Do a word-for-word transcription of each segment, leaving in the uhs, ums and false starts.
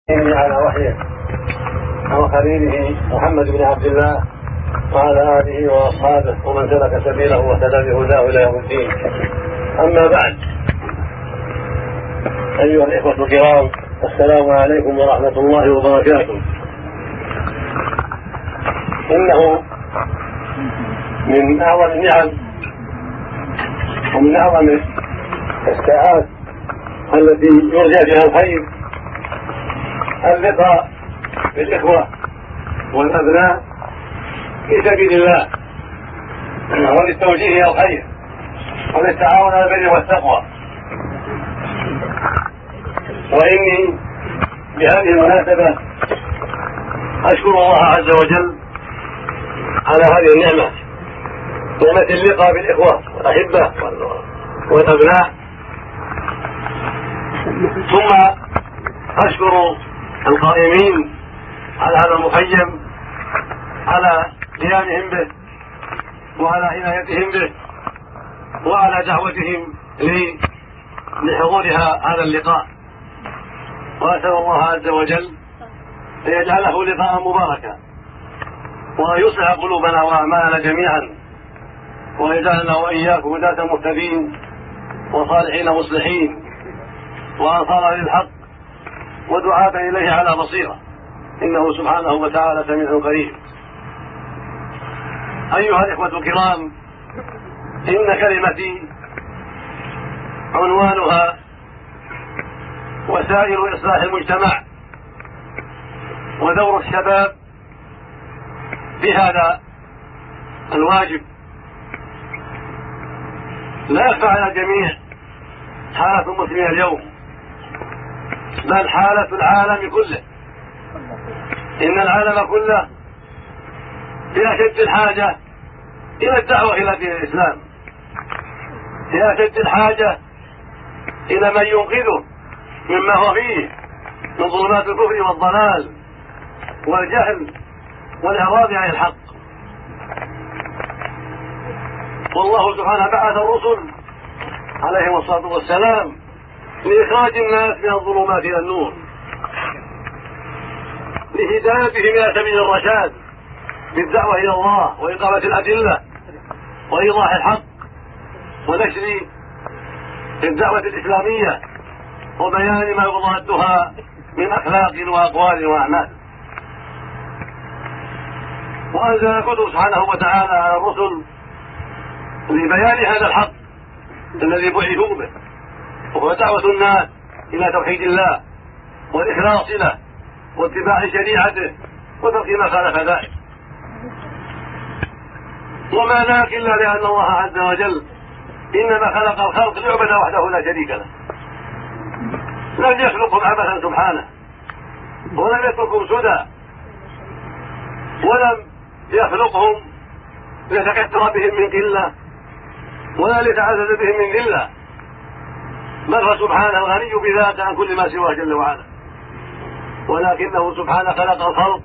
على وحيه وخليله محمد بن عبد الله وعلى آله وأصحابه ومن سلك سبيله واهتدى بهداه إلى يوم الدين. أما بعد، أيها الإخوة الكرام، السلام عليكم ورحمة الله وبركاته. إنه من أعظم النعم ومن أعظم الساعات التي يرجى فيها الخير اللقاء بالإخوة والأبناء في سبيل الله وللتوجيه إلى الخير وللتعاون على البر والتقوى. وإني بهذه المناسبة أشكر الله عز وجل على هذه النعمة، نعمة اللقاء بالإخوة والأحبة والأبناء. ثم أشكر القائمين على هذا المخيم على قيامهم به وعلى عنايتهم به وعلى دعوتهم لحضورها هذا اللقاء، وأسأل الله عز وجل أن يجعله لقاء مباركا وأن يصلح قلوبنا وأعمالنا جميعا ويجعلنا وإياكم هداة مهتدين وصالحين مصلحين وأنصارا للحق ودعاة إليه على بصيرة، إنه سبحانه وتعالى سميع قريب. أيها الإخوة الكرام، إن كلمتي عنوانها وسائل إصلاح المجتمع ودور الشباب في هذا الواجب. لا يخفى على الجميع حالة المسلمين اليوم، بل حالة العالم كله. إن العالم كله في أشد الحاجة إلى الدعوة إلى دين الإسلام، في أشد الحاجة إلى من ينقذه مما هو فيه من ظلمات الكفر والضلال والجهل والإعراض عن الحق. والله سبحانه بعث الرسل عليهم الصلاة والسلام لإخراج الناس من الظلمات إلى النور، لهدايتهم إلى سبيل الرشاد بالدعوة إلى الله وإقامة الأدلة وإيضاح الحق ونشر الدعوة الإسلامية وبيان ما يضادها من أخلاق وأقوال وأعمال. وأنزل الكتب سبحانه وتعالى على الرسل لبيان هذا الحق الذي بعثوا به، وهو دعوة الناس إلى توحيد الله والإخلاص له واتباع شريعته وترك ما خالف ذلك. وما ذاك إلا لأن الله عز وجل إنما خلق الخلق ليعبد وحده لا شريك له، لم يخلقهم عبثا سبحانه، ولم يتركهم سدى، ولم يخلقهم ليتكثر بهم من قلة ولا ليتعزز بهم من ذلة، بل سبحانه الغني بذاته عن كل ما سواه جل وعلا، ولكنه سبحانه خلق الخلق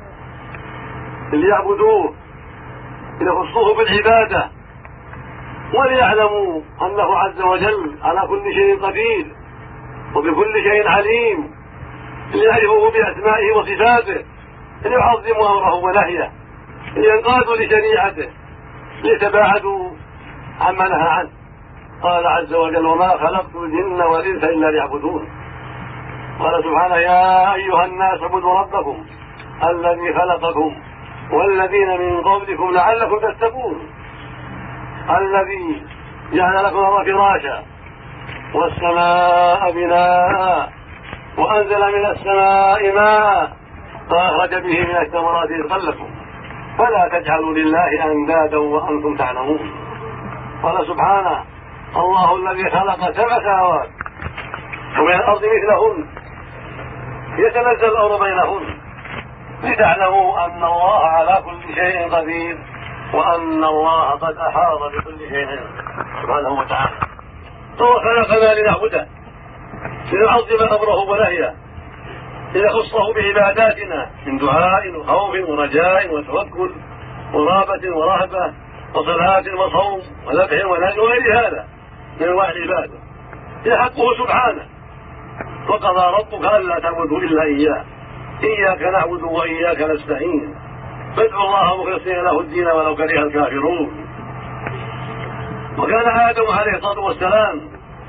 ليعبدوه ليخصوه بالعبادة وليعلموا أنه عز وجل على كل شيء قدير وبكل شيء عليم، ليعرفوه بأسمائه وصفاته، ليعظموا أمره ونهيه، لينقادوا لشريعته، ليتباعدوا عما نهى عنه. قال عز وجل: وما خلقت الجن والإنس إلا ليعبدون. قال سبحانه: يا أيها الناس اعبدوا ربكم الذي خلقكم والذين من قبلكم لعلكم تتقون، الذي جعل لكم الأرض فراشا والسماء بناء وأنزل من السماء ماء فأخرج به من الثمرات رزقا لكم فلا تجعلوا لله أندادا وأنتم تعلمون. قال سبحانه: الله الذي خلق سبع سماوات ومن الأرض مثلهن يتنزل الأمر بينهن لتعلموا أن الله على كل شيء قدير وأن الله قد أحاط بكل شيء سبحانه وتعالى. هو خلقنا لنعبده، لنعظم أمره ونهيه، لنخصه بعباداتنا من دعاء وخوف ورجاء وتوكل ورغبة ورهبة وصلاة وصوم وذبح ونذر وغير هذا من انواع العباده، يحقه سبحانه وقضى ربك ألا تعبدوا إلا إياه إياك نعبد وإياك نستعين فادعوا الله مخلصين له الدين ولو كره الكافرون. وكان آدم عليه الصلاة والسلام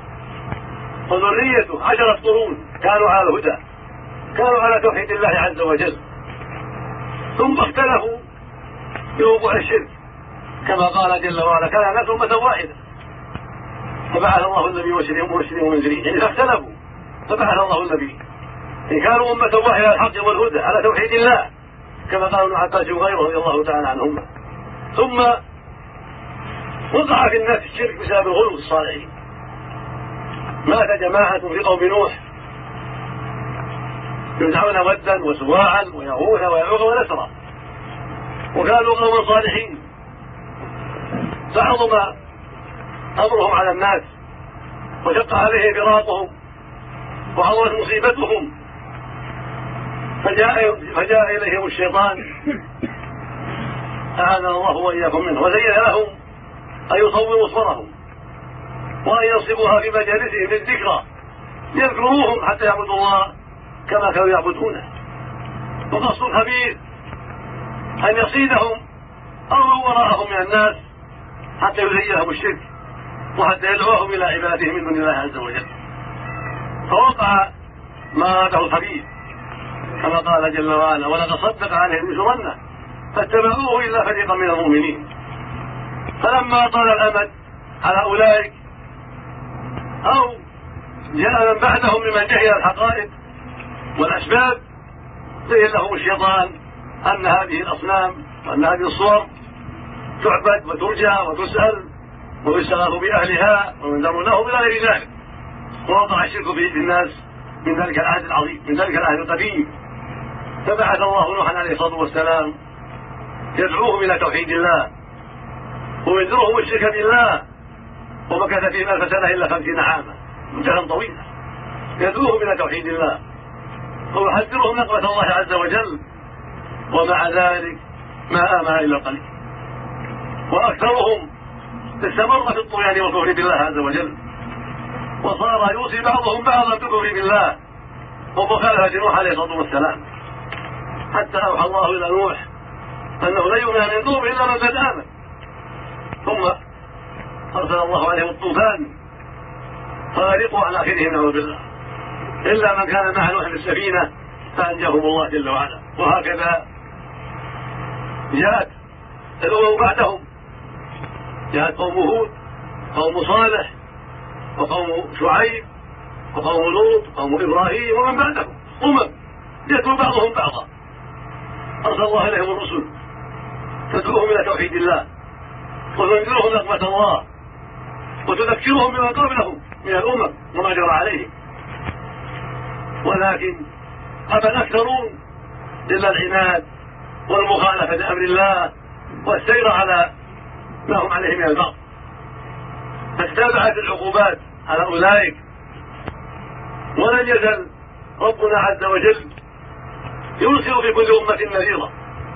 وذريته عشرة قرون كانوا على الهدى، كانوا على توحيد الله عز وجل، ثم اختلفوا بوقوع الشرك كما قال جل وعلا كان الناس أمة واحدة فبعث الله النبي مبشرين ومنذرين، يعني فاختلفوا فبعث الله النبي إن كانوا أمة واحدة على الحق والهدى على توحيد الله كما قال ابن عباس وغيره رضي الله تعالى عنهما. ثم وقع في الناس الشرك بسبب الغلو في الصالحين. مات جماعة في قوم نوح يدعون ودا وسواعا ويغوث ويعوق ونسرا وكانوا قوما صالحين، فعظم أمرهم على الناس وشق عليه فراقهم وعظمت مصيبتهم، فجاء, فجاء إليهم الشيطان أعاذنا الله وإياكم منه وزين لهم أن يصوروا صورهم وأن ينصبوها في مجالسهم للذكرى يذكروهم حتى يعبدوا الله كما كانوا يعبدونه. وقصد خبير أن يصيدهم أو من وراءهم من الناس حتى يزين لهم الشرك وحتى يدعوهم إلى عباده من دون الله عز وجل. فوقع ما أراده الخبير كما قال جل وعلا ولقد صدق عليهم ظنه فاتبعوه إلا فريقا من المؤمنين. فلما طال الأمد على أولئك أو جاء من بعدهم ممن جهل الحقائق والأسباب زين لهم الشيطان أن هذه الأصنام وأن هذه الصور تعبد وترجى وتسأل ويستغاث بأهلها وينذر لهم إلى غير ذلك. ووقع الشرك في الناس من ذلك العهد العظيم من ذلك العهد القديم. فبعث الله نوحا عليه الصلاة والسلام يدعوهم إلى توحيد الله وينذرهم الشرك بالله، ومكث فيهم ألف سنة إلا خمسين عاما مدة طويلة يدعوهم إلى توحيد الله ويحذرهم نقمة الله عز وجل، ومع ذلك ما آمن إلا القليل وأكثرهم استمر في الطغيان والكفر بالله عز وجل، وصار يوصي بعضهم بعضا بالكفر بالله ومخالفة نوح عليه الصلاة والسلام، حتى أوحى الله إلى نوح أنه لا يؤمن من نوح إلا من قد آمن. ثم أرسل الله عليهم الطوفان فغرقوا على آخرهم نعوذ بالله إلا من كان مع نوح في السفينة فأنجاهم الله جل وعلا. وهكذا جاءت الأمم بعدهم، جاءت قوم هود قوم صالح وقوم شعيب وقوم لوط وقوم إبراهيم ومن بعدهم أمم يتلو بعضهم بعضا. أرسل الله إليهم الرسل تدعوهم إلى توحيد الله وتنذرهم نقمة الله وتذكرهم بما قبلهم من الأمم وما جرى عليهم، ولكن أبى الأكثرون إلا العناد والمخالفة لأمر الله والسير على ما هم عليه من البغي، فاستبعت العقوبات على أولئك. ولن يزل ربنا عز وجل يرسل في كل أمة نذيرا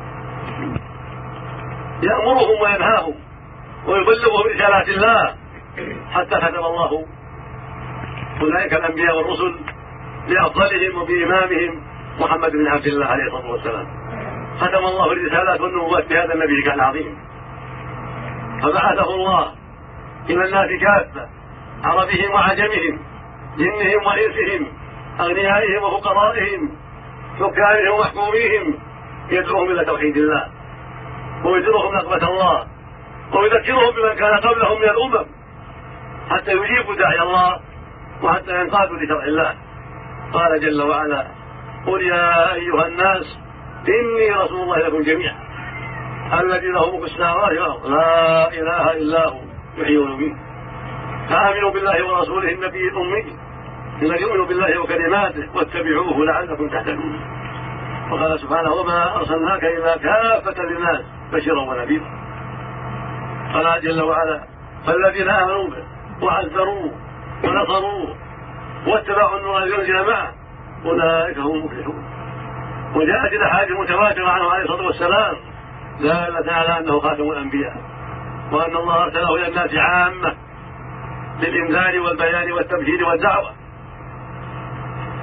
يأمرهم وينهاهم ويبلغهم رسالات الله حتى ختم الله أولئك الأنبياء والرسل بأفضلهم وبإمامهم محمد بن عبد الله عليه الصلاة والسلام. ختم الله الرسالات والنبوات بهذا النبي العظيم، فبعثه الله إلى الناس كافة عربهم وعجمهم جنهم وإنسهم أغنيائهم وفقرائهم حكامهم ومحكوميهم يدعوهم إلى توحيد الله ويذكرهم نقمة الله ويذكرهم بمن كان قبلهم من الأمم حتى يجيبوا داعي الله وحتى ينقادوا لشرع الله. قال جل وعلا قل يا أيها الناس إني رسول الله لكم جميعا الذي له ملك السماوات والأرض لا إله إلا هو يحيي ويميت فآمنوا بالله ورسوله النبي الأمي الذي يؤمن بالله وكلماته واتبعوه لعلكم تهتدون. وقال سبحانه وما أرسلناك إلا كافة للناس بشيرا ونذيرا. قال جل وعلا فالذين آمنوا به وعزروه ونصروه واتبعوا النور الذي أنزل معه أولئك هم المفلحون. وجاءت الأحاديث المتواترة عنه عليه الصلاة والسلام دالة على أنه خاتم الأنبياء وأن الله أرسله إلى الناس عامة للإنذار والبيان والتبشير والدعوة.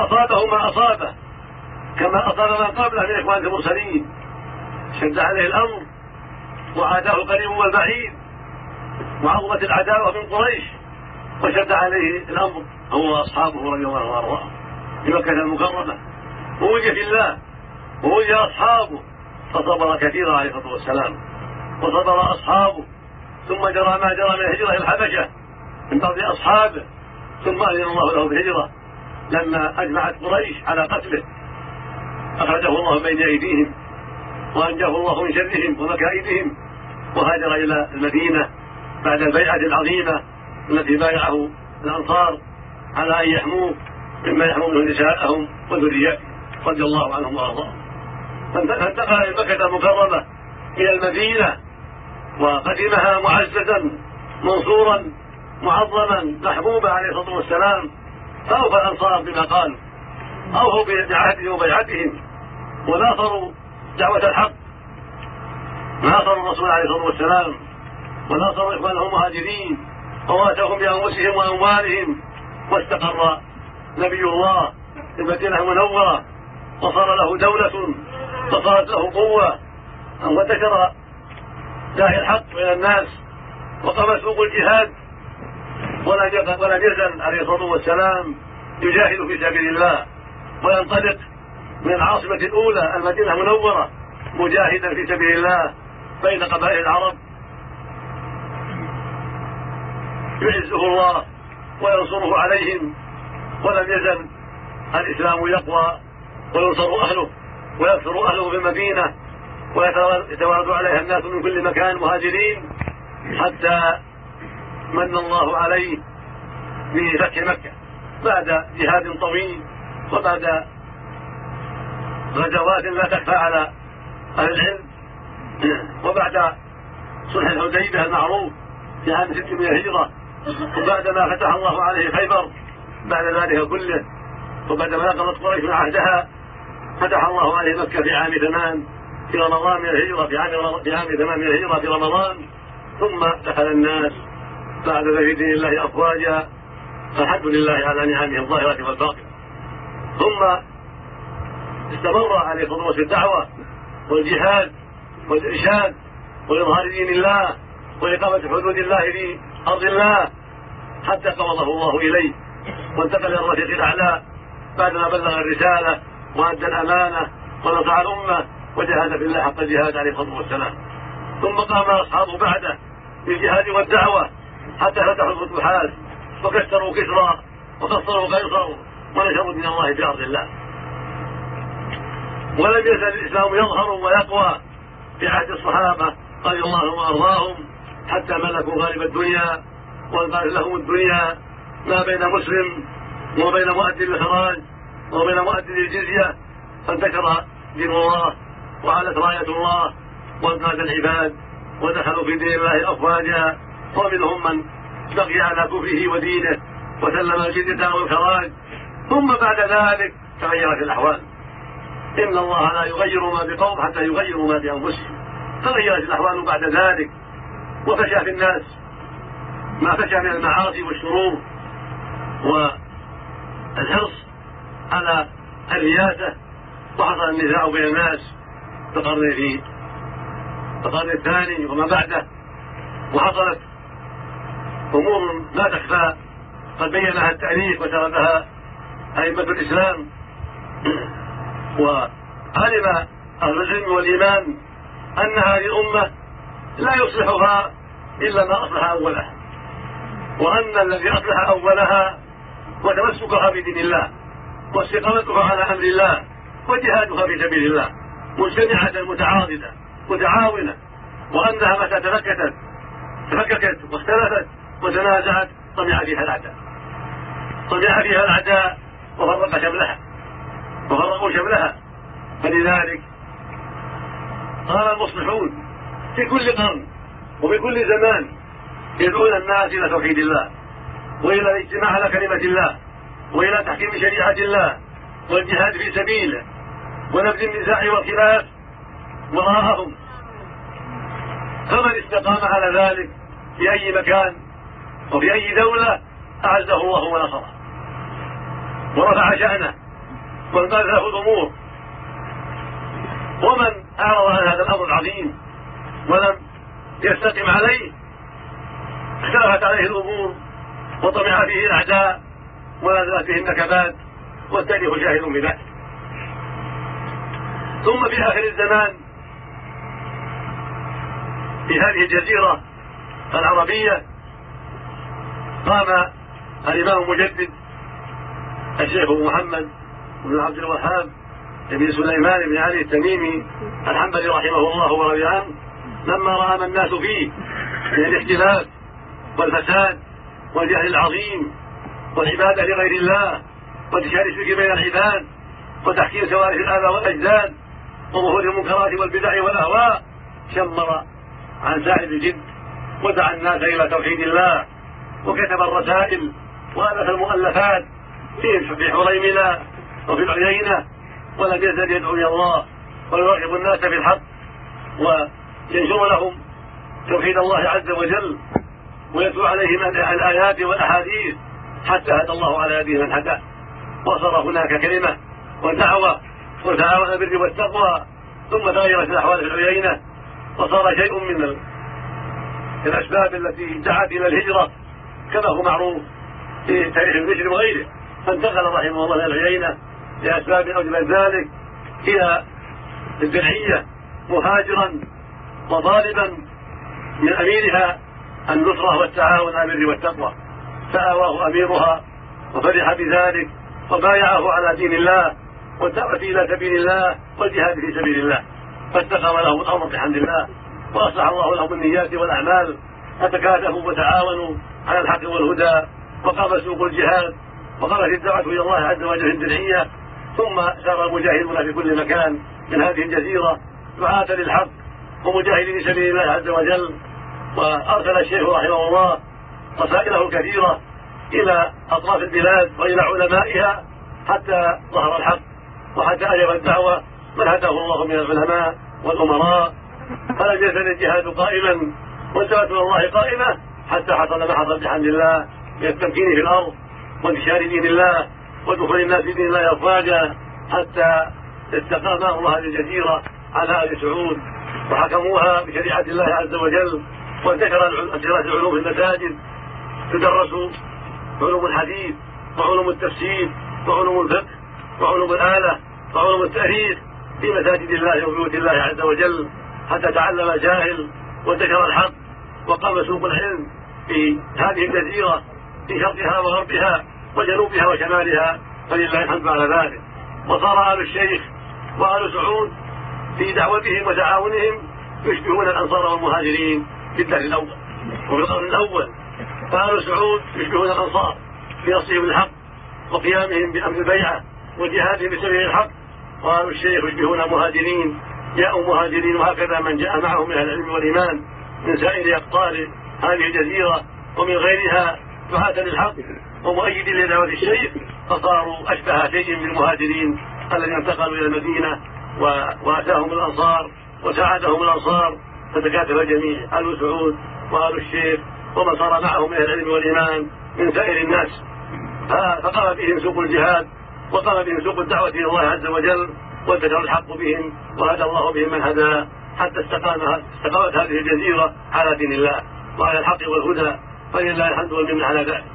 فأصابه ما أصابه كما أصاب من قبله من إخوان المرسلين، شد عليه الأمر وعاداه القريب والبعيد وعظمت العداوة من قريش وشد عليه الأمر هو وأصحابه رضي الله عنهم وأرضاهم في مكة المكرمة، ووجه في الله ووجه أصحابه فصبر كثيرا عليه الصلاة والسلام وصبر أصحابه، ثم جرى ما جرى من الهجرة إلى الحبشة من بعض أصحابه، ثم أذن الله له بالهجرة لما أجمعت قريش على قتله أخرجه الله بين أيديهم وأنجاه الله من شرهم ومكائدهم، وهاجر إلى المدينة بعد البيعة العظيمة التي بايعه الأنصار على أن يحموه مما يحمونه نساءهم وذرياتهم رضي الله عنهم وأرضاهم، فانتقل إلى مكة المكرمة إلى المدينة وقدمها معززا منصورا معظما محبوبا عليه الصلاة والسلام، فأوفى الأنصار بما قالوا، أوفوا بعهدهم وبيعتهم وناصروا دعوة الحق، ناصروا الرسول عليه الصلاة والسلام وناصروا إخوانهم المهاجرين وواتوهم بأنفسهم وأموالهم، واستقر نبي الله في المدينة المنورة وصار له دولة وصارت له قوة وانتشر داعي الحق إلى الناس وقام سوق الجهاد، ولم يزل عليه الصلاة والسلام يجاهد في سبيل الله وينطلق من العاصمة الأولى المدينة المنورة مجاهدا في سبيل الله بين قبائل العرب يعزه الله وينصره عليهم، ولم يزل الإسلام يقوى وينصر أهله ويكثر أهله في المدينة ويتوالد عليها الناس من كل مكان مهاجرين، حتى من الله عليه بفتح مكة بعد جهاد طويل وبعد غزوات لا تخفى على أهل العلم، وبعد صلح الحديبية المعروف في عام ستمائة هجرة، وبعدما فتح الله عليه خيبر بعد ذلك كله، وبعدما نقضت قريش من عهدها فتح الله عليه مكة في عام ثمان في رمضان من الهجرة في عام في عام ثمان من الهجرة في رمضان، ثم دخل الناس بعد ذلك دين الله أفواجا، فالحمد لله على نعمه الظاهرة والباطنة. ثم استمر عليه الصلاة والسلام الدعوة والجهاد والإرشاد وإظهار دين الله وإقامة حدود الله في أرض الله حتى قبضه الله إليه وانتقل إلى الرفيق الأعلى بعدما بلغ الرسالة وأدى الأمانة ونصح الأمة وجاهد في الله حق الجهاد عليه الصلاة والسلام. ثم قام أصحابه بعده بالجهاد والدعوة حتى فتحوا الفتوحات وكسروا كسرى وقصروا قيصر ونشروا دين الله في أرض الله، ولم يزل الإسلام يظهر ويقوى في عهد الصحابة رضي الله عنهم وأرضاهم حتى ملكوا غالب الدنيا وانقلت لهم الدنيا ما بين مسلم وبين مؤدي الإخراج وبين مؤدي الجزية، فانتشر دين الله وعلت راية الله وانقاد العباد ودخلوا في دين الله أفواجا، ومنهم من بقي على كفره ودينه وسلم الجزية والخراج. ثم بعد ذلك تغيرت الأحوال، إن الله لا يغير ما بقوم حتى يغيروا ما بأنفسهم، تغيرت الأحوال بعد ذلك وفشى في الناس ما فشى من المعاصي والشرور والحرص على الرياسة، وحصل النزاع بين الناس في القرن في القرن الثاني وما بعده، وحصلت أمور لا تخفى قد بينها التاريخ وسردها أئمة الإسلام، وعلم أهل العلم والإيمان أن هذه الأمة لا يصلحها إلا ما أصلح أولها، وأن الذي أصلح أولها وتمسكها بدين الله واستقامتها على أمر الله وجهادها في سبيل الله مجتمعة متعاضدة متعاونة، وأنها متى تفككت تفككت واختلفت وتنازعت طمع فيها الأعداء طمع فيها الأعداء وفرق شملها وفرقوا شملها. فلذلك قال المصلحون في كل قرن وفي كل زمان يدعون الناس إلى توحيد الله وإلى الاجتماع على كلمة الله وإلى تحكيم شريعة الله والجهاد في سبيله ونبذ النزاع والخلاف وراءهم، فمن استقام على ذلك في أي مكان وفي أي دولة أعزه الله ونصره ورفع شأنه والمال له ضمور. ومن أعرض عن هذا الأمر العظيم ولم يستقم عليه اختلفت عليه الأمور وطمع فيه الأعداء ونزلت به النكبات والتاريخ شاهد بذلك. ثم في آخر الزمان في هذه الجزيرة العربية قام الإمام المجدد الشيخ محمد بن عبد الوهاب بن سليمان بن علي التميمي الحنبلي رحمه الله ورضي عنه لما رأى ما الناس فيه من الاختلاف والفساد والجهل العظيم والعبادة لغير الله وانتشار الشرك بين العباد وتحكيم سوارث الآباء والأجداد وظهور المنكرات والبدع والأهواء شمر عن ساعد الجد ودعا الناس إلى توحيد الله وكتب الرسائل وألف المؤلفات في حريملة وفي العيينة ولم يزل يدعو إلى الله ويرغب الناس في الحق وينشر لهم توحيد الله عز وجل ويتلو عليهم الآيات والأحاديث حتى هدى الله على يده من هداه وصار هناك كلمة ودعوة وتعاون بالبر والتقوى. ثم تغيرت الأحوال في العيينة وصار شيء من الأسباب التي دعت إلى الهجرة كما هو معروف في تاريخ البشر وغيره، فانتقل رحمه الله إلى العيينة لأسباب أوجبت ذلك إلى الدرعية مهاجرا وطالبا من أميرها النصرة والتعاون على البر والتقوى، فآواه أميرها وفرح بذلك وبايعه على دين الله والدعوة إلى سبيل الله والجهاد في سبيل الله، فاستقام له الأمر بحمد الله وأصلح الله لهم النيات والأعمال فتكاتفوا وتعاونوا على الحق والهدى وقام سوق الجهاد وقامت الدعوة إلى الله عز وجل في الدرعية. ثم سار المجاهدون في كل مكان من هذه الجزيرة دعاة للحق ومجاهدين في سبيل الله عز وجل. وأرسل الشيخ رحمه الله رسائله الكثيرة إلى أطراف البلاد وإلى علمائها حتى ظهر الحق وحتى أجاب الدعوة من هداه الله من العلماء والأمراء، فلم يزل الجهاد قائما والدعوة إلى الله قائمة حتى حصل ما حصل بحمد الله من التمكين في الأرض وانتشار دين الله ودخول الناس في دين الله أفواجا حتى استقام أهل هذه الجزيرة على آل سعود وحكموها بشريعة الله عز وجل وانتشرت العلوم في المساجد تدرس علوم الحديث وعلوم التفسير وعلوم الفقه وعلوم الآلة وعلوم التاريخ في مساجد الله وبيوت الله عز وجل حتى تعلم الجاهل وانتشر الحق وقام سوق العلم في هذه الجزيرة في شرقها وغربها وجنوبها وشمالها فلله الحمد على ذلك. وصار آل الشيخ وآل سعود في دعوتهم وتعاونهم يشبهون الأنصار والمهاجرين في الدهر الأول وفي القرن الأول، فآل سعود يشبهون الأنصار في نصرهم الحق وقيامهم بأمر البيعة وجهادهم بسبيل الحق، وآل الشيخ يشبهون المهاجرين جاءوا مهاجرين وهكذا من جاء معهم من العلم والإيمان من سائر أقطار هذه الجزيرة ومن غيرها دعاة للحق ومؤيد لدعوة الشيخ، فصاروا أشبه شيء بالمهاجرين الذين انتقلوا إلى المدينة وأتاهم الأنصار وساعدهم الأنصار فتكاتف الجميع آل سعود وآل الشيخ ومن صار معهم من العلم والإيمان من سائر الناس، فقام بهم سوق الجهاد وقام بهم سوق الدعوة إلى الله عز وجل وانتشر الحق بهم وهدى الله بهم من هدى حتى استقامت هذه الجزيرة على دين الله وعلى الحق والهدى فلله الحمد والمنة على ذلك.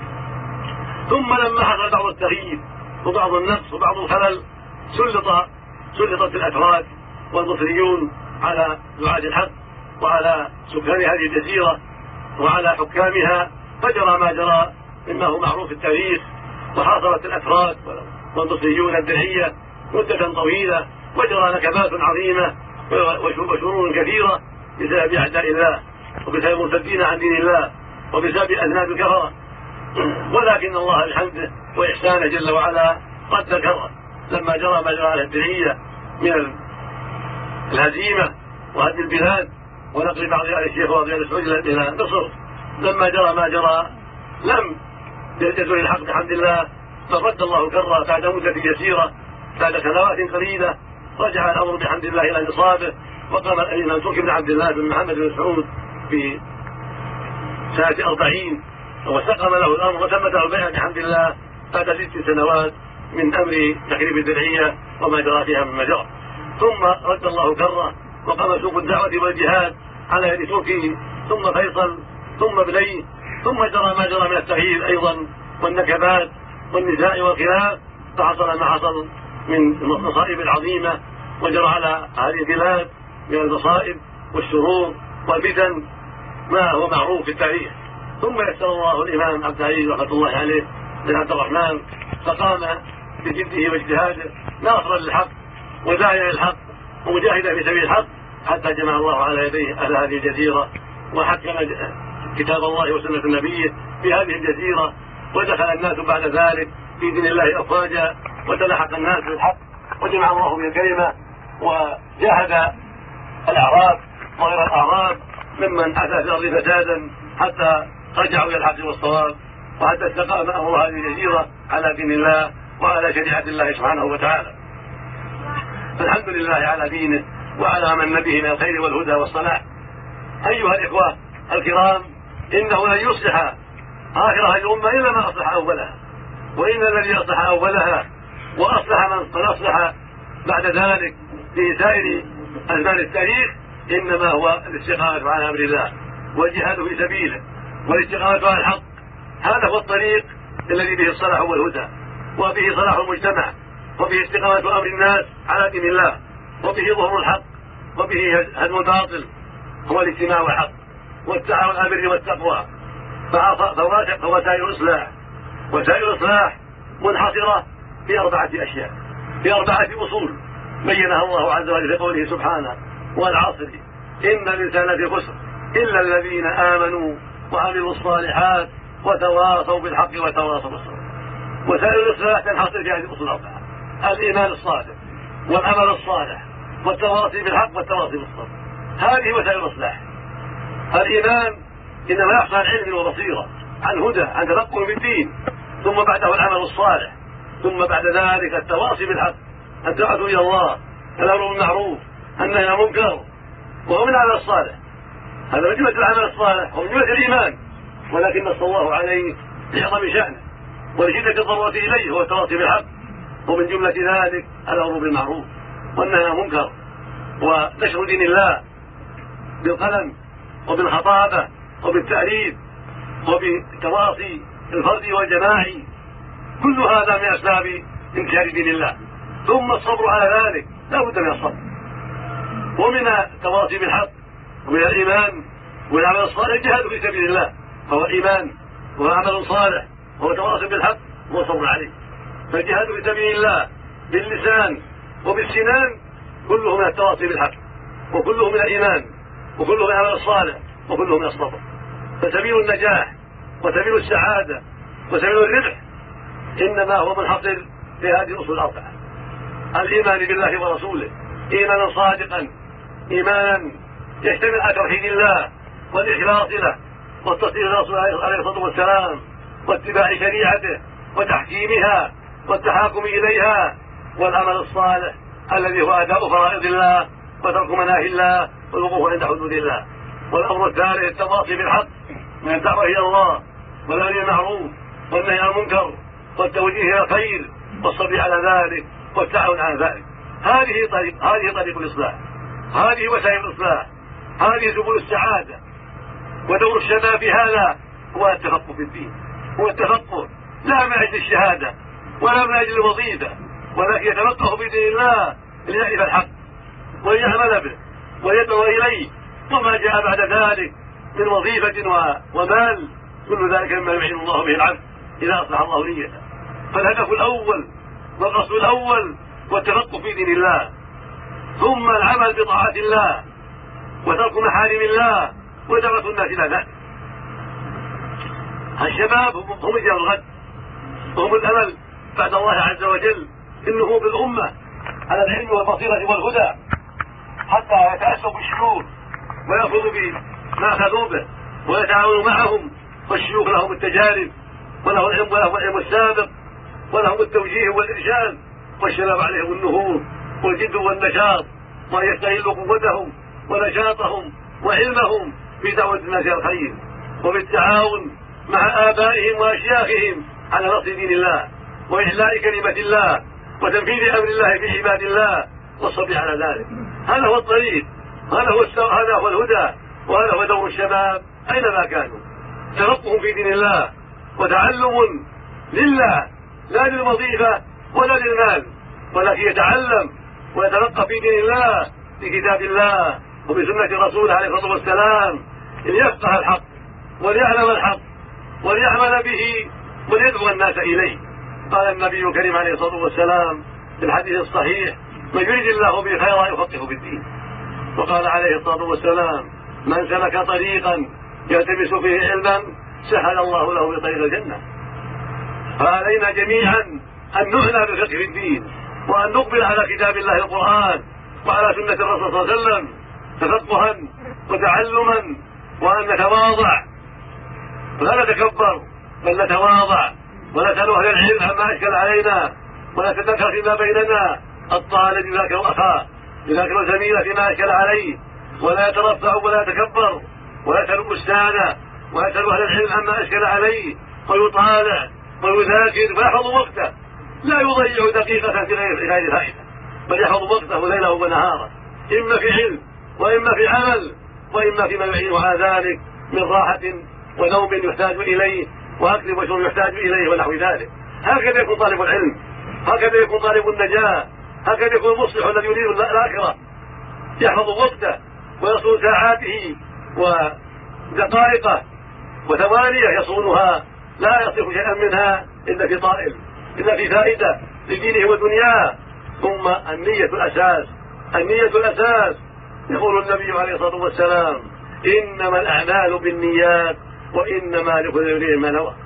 ثم لما حصل بعض التغيير وبعض النقص وبعض الخلل سلط سلطت الأتراك والمصريون على دعاة الحق وعلى سكان هذه الجزيرة وعلى حكامها، فجرى ما جرى مما هو معروف التاريخ، وحاصرت الأتراك والمصريون الدرعية مدة طويلة وجرى نكبات عظيمة وشرور كثيرة بسبب أعداء الله وبسبب المرتدين عن دين الله وبسبب أذناب الكفرة، ولكن الله بحمده وإحسانه جل وعلا قد ذكر لما جرى ما جرى على الدرعية من الهزيمة وهدم البلاد ونقل بعض آل الشيخ وأبي آل سعود إلى مصر، لما جرى ما جرى لم يلتزم الحق بحمد الله فرد الله كره بعد مدة يسيرة بعد سنوات قليلة رجع الأمر بحمد الله إلى نصابه وقام الأمير منصور بن عبد الله بن محمد بن سعود في سنة أربعين واستقام له الأمر وتمت له البيعة بحمد الله بعد ست سنوات من أمر تخريب الذرية وما جرى فيها من مجرى. ثم رد الله كره وقام سوق الدعوة والجهاد على يد تركي ثم فيصل ثم بليه، ثم جرى ما جرى من التغيير أيضا والنكبات والنزاع والخلاف، فحصل ما حصل من المصائب العظيمة، وجرى على هذه البلاد من المصائب والشرور والفتن ما هو معروف في التاريخ. ثم يسر الله الإمام عبد العزيز رحمة الله عليه بن عبد الرحمن فقام بجده واجتهاده ناصرا للحق وداعيا للحق ومجاهدا في سبيل الحق، حتى جمع الله على يديه أهل هذه الجزيرة وحكم كتاب الله وسنة نبيه في هذه الجزيرة، ودخل الناس بعد ذلك في دين الله أفواجا وتلحق الناس بالحق وجمع الله من الكلمة، وجاهد الأعراب وغير الأعراب ممن أتى في الأرض فسادا حتى رجعوا إلى الحق والصواب، وحتى استقام أمر هذه الجزيرة على دين الله وعلى شريعة الله سبحانه وتعالى. الحمد لله على دينه وعلى من به من الخير والهدى والصلاح. أيها الإخوة الكرام، إنه لن يصلح آخر هذه الأمة إلا ما أصلح أولها، وإن الذي أصلح أولها وأصلح من أصلح بعد ذلك في سائر أزمان التاريخ إنما هو الاستقامة على أمر الله والجهاد في سبيله والاستقامة على الحق. هذا هو الطريق الذي به الصلاح والهدى، وبه صلاح المجتمع، وبه استقامة أمر الناس على دين الله، وبه ظهور الحق، وبه هدم الباطل، هو الاجتماع والحق والتعاون على البر والتقوى. فوسائل الإصلاح وسائل الإصلاح منحصرة في أربعة أشياء، في أربعة أصول بينها الله عز وجل في قوله سبحانه: والعصر إن الإنسان لفي خسر إلا الذين آمنوا وعملوا الصالحات وتواصوا بالحق وتواصوا بالصبر. وسائل الإصلاح تنحصر في هذه الأصول الأربعة: الإيمان الصادق والعمل الصالح والتواصي بالحق والتواصي بالصبر. هذه وسائل الإصلاح. الإيمان إنما يحصل عن علم وبصيرة، عن هدى، عن تفقه في الدين، ثم بعده العمل الصالح، ثم بعد ذلك التواصي بالحق، الدعوة إلى الله، الأمر بالمعروف، النهي عن المنكر، وهو من العمل الصالح. هذا من جملة العمل الصالح ومن جملة الإيمان، ولكن نص الله عليه لعظم شأنه ولشدة الضرورة إليه هو التواصي بالحق، ومن جملة ذلك الأمر بالمعروف والنهي عن المنكر ونشر دين الله بالقلم وبالخطابة وبالتأليف وبالتواصي الفردي والجماعي. كل هذا من أسباب انتشار دين الله. ثم الصبر على ذلك، لا بد من الصبر، ومن التواصي بالحق ومن الإيمان والعمل الصالح الجهاد في سبيل الله، فهو إيمان وهو عمل صالح وهو تواصي بالحق وهو صبر عليه. فالجهاد في سبيل الله باللسان وبالسنان كله من التواصي بالحق، وكله من الإيمان، وكله من العمل الصالح، وكله من الصبر. فسبيل النجاح وسبيل السعادة وسبيل الربح إنما هو منحصر في هذه الأصول الأربعة: الإيمان بالله ورسوله إيمانا صادقا، إيمانا يشتمل على توحيد الله والإخلاص له والتصديق لرسوله عليه الصلاة والسلام واتباع شريعته وتحكيمها والتحاكم إليها، والعمل الصالح الذي هو أداء فرائض الله وترك مناهي الله والوقوف عند حدود الله. والأمر الثالث التواصي بالحق من الدعوة إلى الله والأمر بالمعروف والنهي عن المنكر والتوجيه إلى الخير والصبر على ذلك والتعاون على ذلك. هذه طريق هذه طريق الإصلاح، هذه وسائل الإصلاح، هذه سبل السعادة. ودور الشباب في هذا هو التفقه في الدين، هو التفقه لا من أجل الشهادة ولا من أجل الوظيفة، ولكن يتفقه في دين الله ليعرف الحق ويعمل به ويدعو إليه، وما جاء بعد ذلك من وظيفة ومال كل ذلك مما يعين الله به العبد إذا أصلح الله نيته. فالهدف الأول والقصد الأول والتفقه في دين الله، ثم العمل بطاعة الله وترك محارم الله ودعوة الناس إلى ذلك. الشباب هم رجال الغد وهم الأمل بعد الله عز وجل في النهوض بالأمة على العلم والبصيرة والهدى، حتى يتأسوا بالشيوخ ويأخذوا بما أخذوا به ويتعاونوا معهم، والشيوخ لهم التجارب ولهم العلم ولهم العلم السابق ولهم التوجيه والإرشاد، والشباب عليهم النهوض والجد والنشاط، وأن يستغلوا قوتهم ونشاطهم وعلمهم في دعوة الناس إلى الخير وبالتعاون مع آبائهم وأشياخهم على نصر دين الله وإحلاء كلمة الله وتنفيذ أمر الله في عباد الله والصبر على ذلك. هذا هو الطريق، هذا هو هذا هو الهدى، وهذا هو دور الشباب أينما كانوا. تفقه في دين الله وتعلم لله لا للوظيفة ولا للمال، ولكن يتعلم ويتلقى في دين الله في كتاب الله وبسنة رسوله عليه الصلاة والسلام ليفقه الحق وليعلم الحق وليعمل به وليدعو الناس إليه. قال النبي الكريم عليه الصلاة والسلام في الحديث الصحيح: من يريد الله به خيرا يفقهه في الدين. وقال عليه الصلاة والسلام: من سلك طريقا يلتمس فيه علما سهل الله له بطريق الجنة. فعلينا جميعا أن نعنى بالفقه في الدين، وأن نقبل على كتاب الله القرآن وعلى سنة الرسول صلى الله عليه وسلم تفقها وتعلما، وأن نتواضع ولا نتكبر بل نتواضع ونسأل أهل العلم عما أشكل علينا، ونتذكر فيما بيننا الطالب يذاكر أخاه يذاكر الزميل فيما أشكل عليه، ولا يترفع ولا يتكبر، ويسأل أستاذه ويسأل أهل العلم عما أشكل عليه، ويطالع ويذاكر ويحفظ وقته، لا يضيع دقيقة في غير فائدة، بل يحفظ وقته ليله ونهاره، إما في علم وإما في عمل وإما فيما يعين على ذلك من راحة ونوم يحتاج إليه وأكل وشرب يحتاج إليه ونحو ذلك. هكذا يكون طالب العلم، هكذا يكون طالب النجاة، هكذا يكون المصلح الذي يريد الآخرة، يحفظ وقته ويصون ساعاته ودقائقه وثوانيه يصونها، لا يصرف شيئا منها إلا في طائل إلا في فائدة لدينه ودنياه. ثم النية الأساس، النية الأساس. يقول النبي عليه الصلاة والسلام: إنما الأعمال بالنيات وإنما لكل امرئ ما نوى.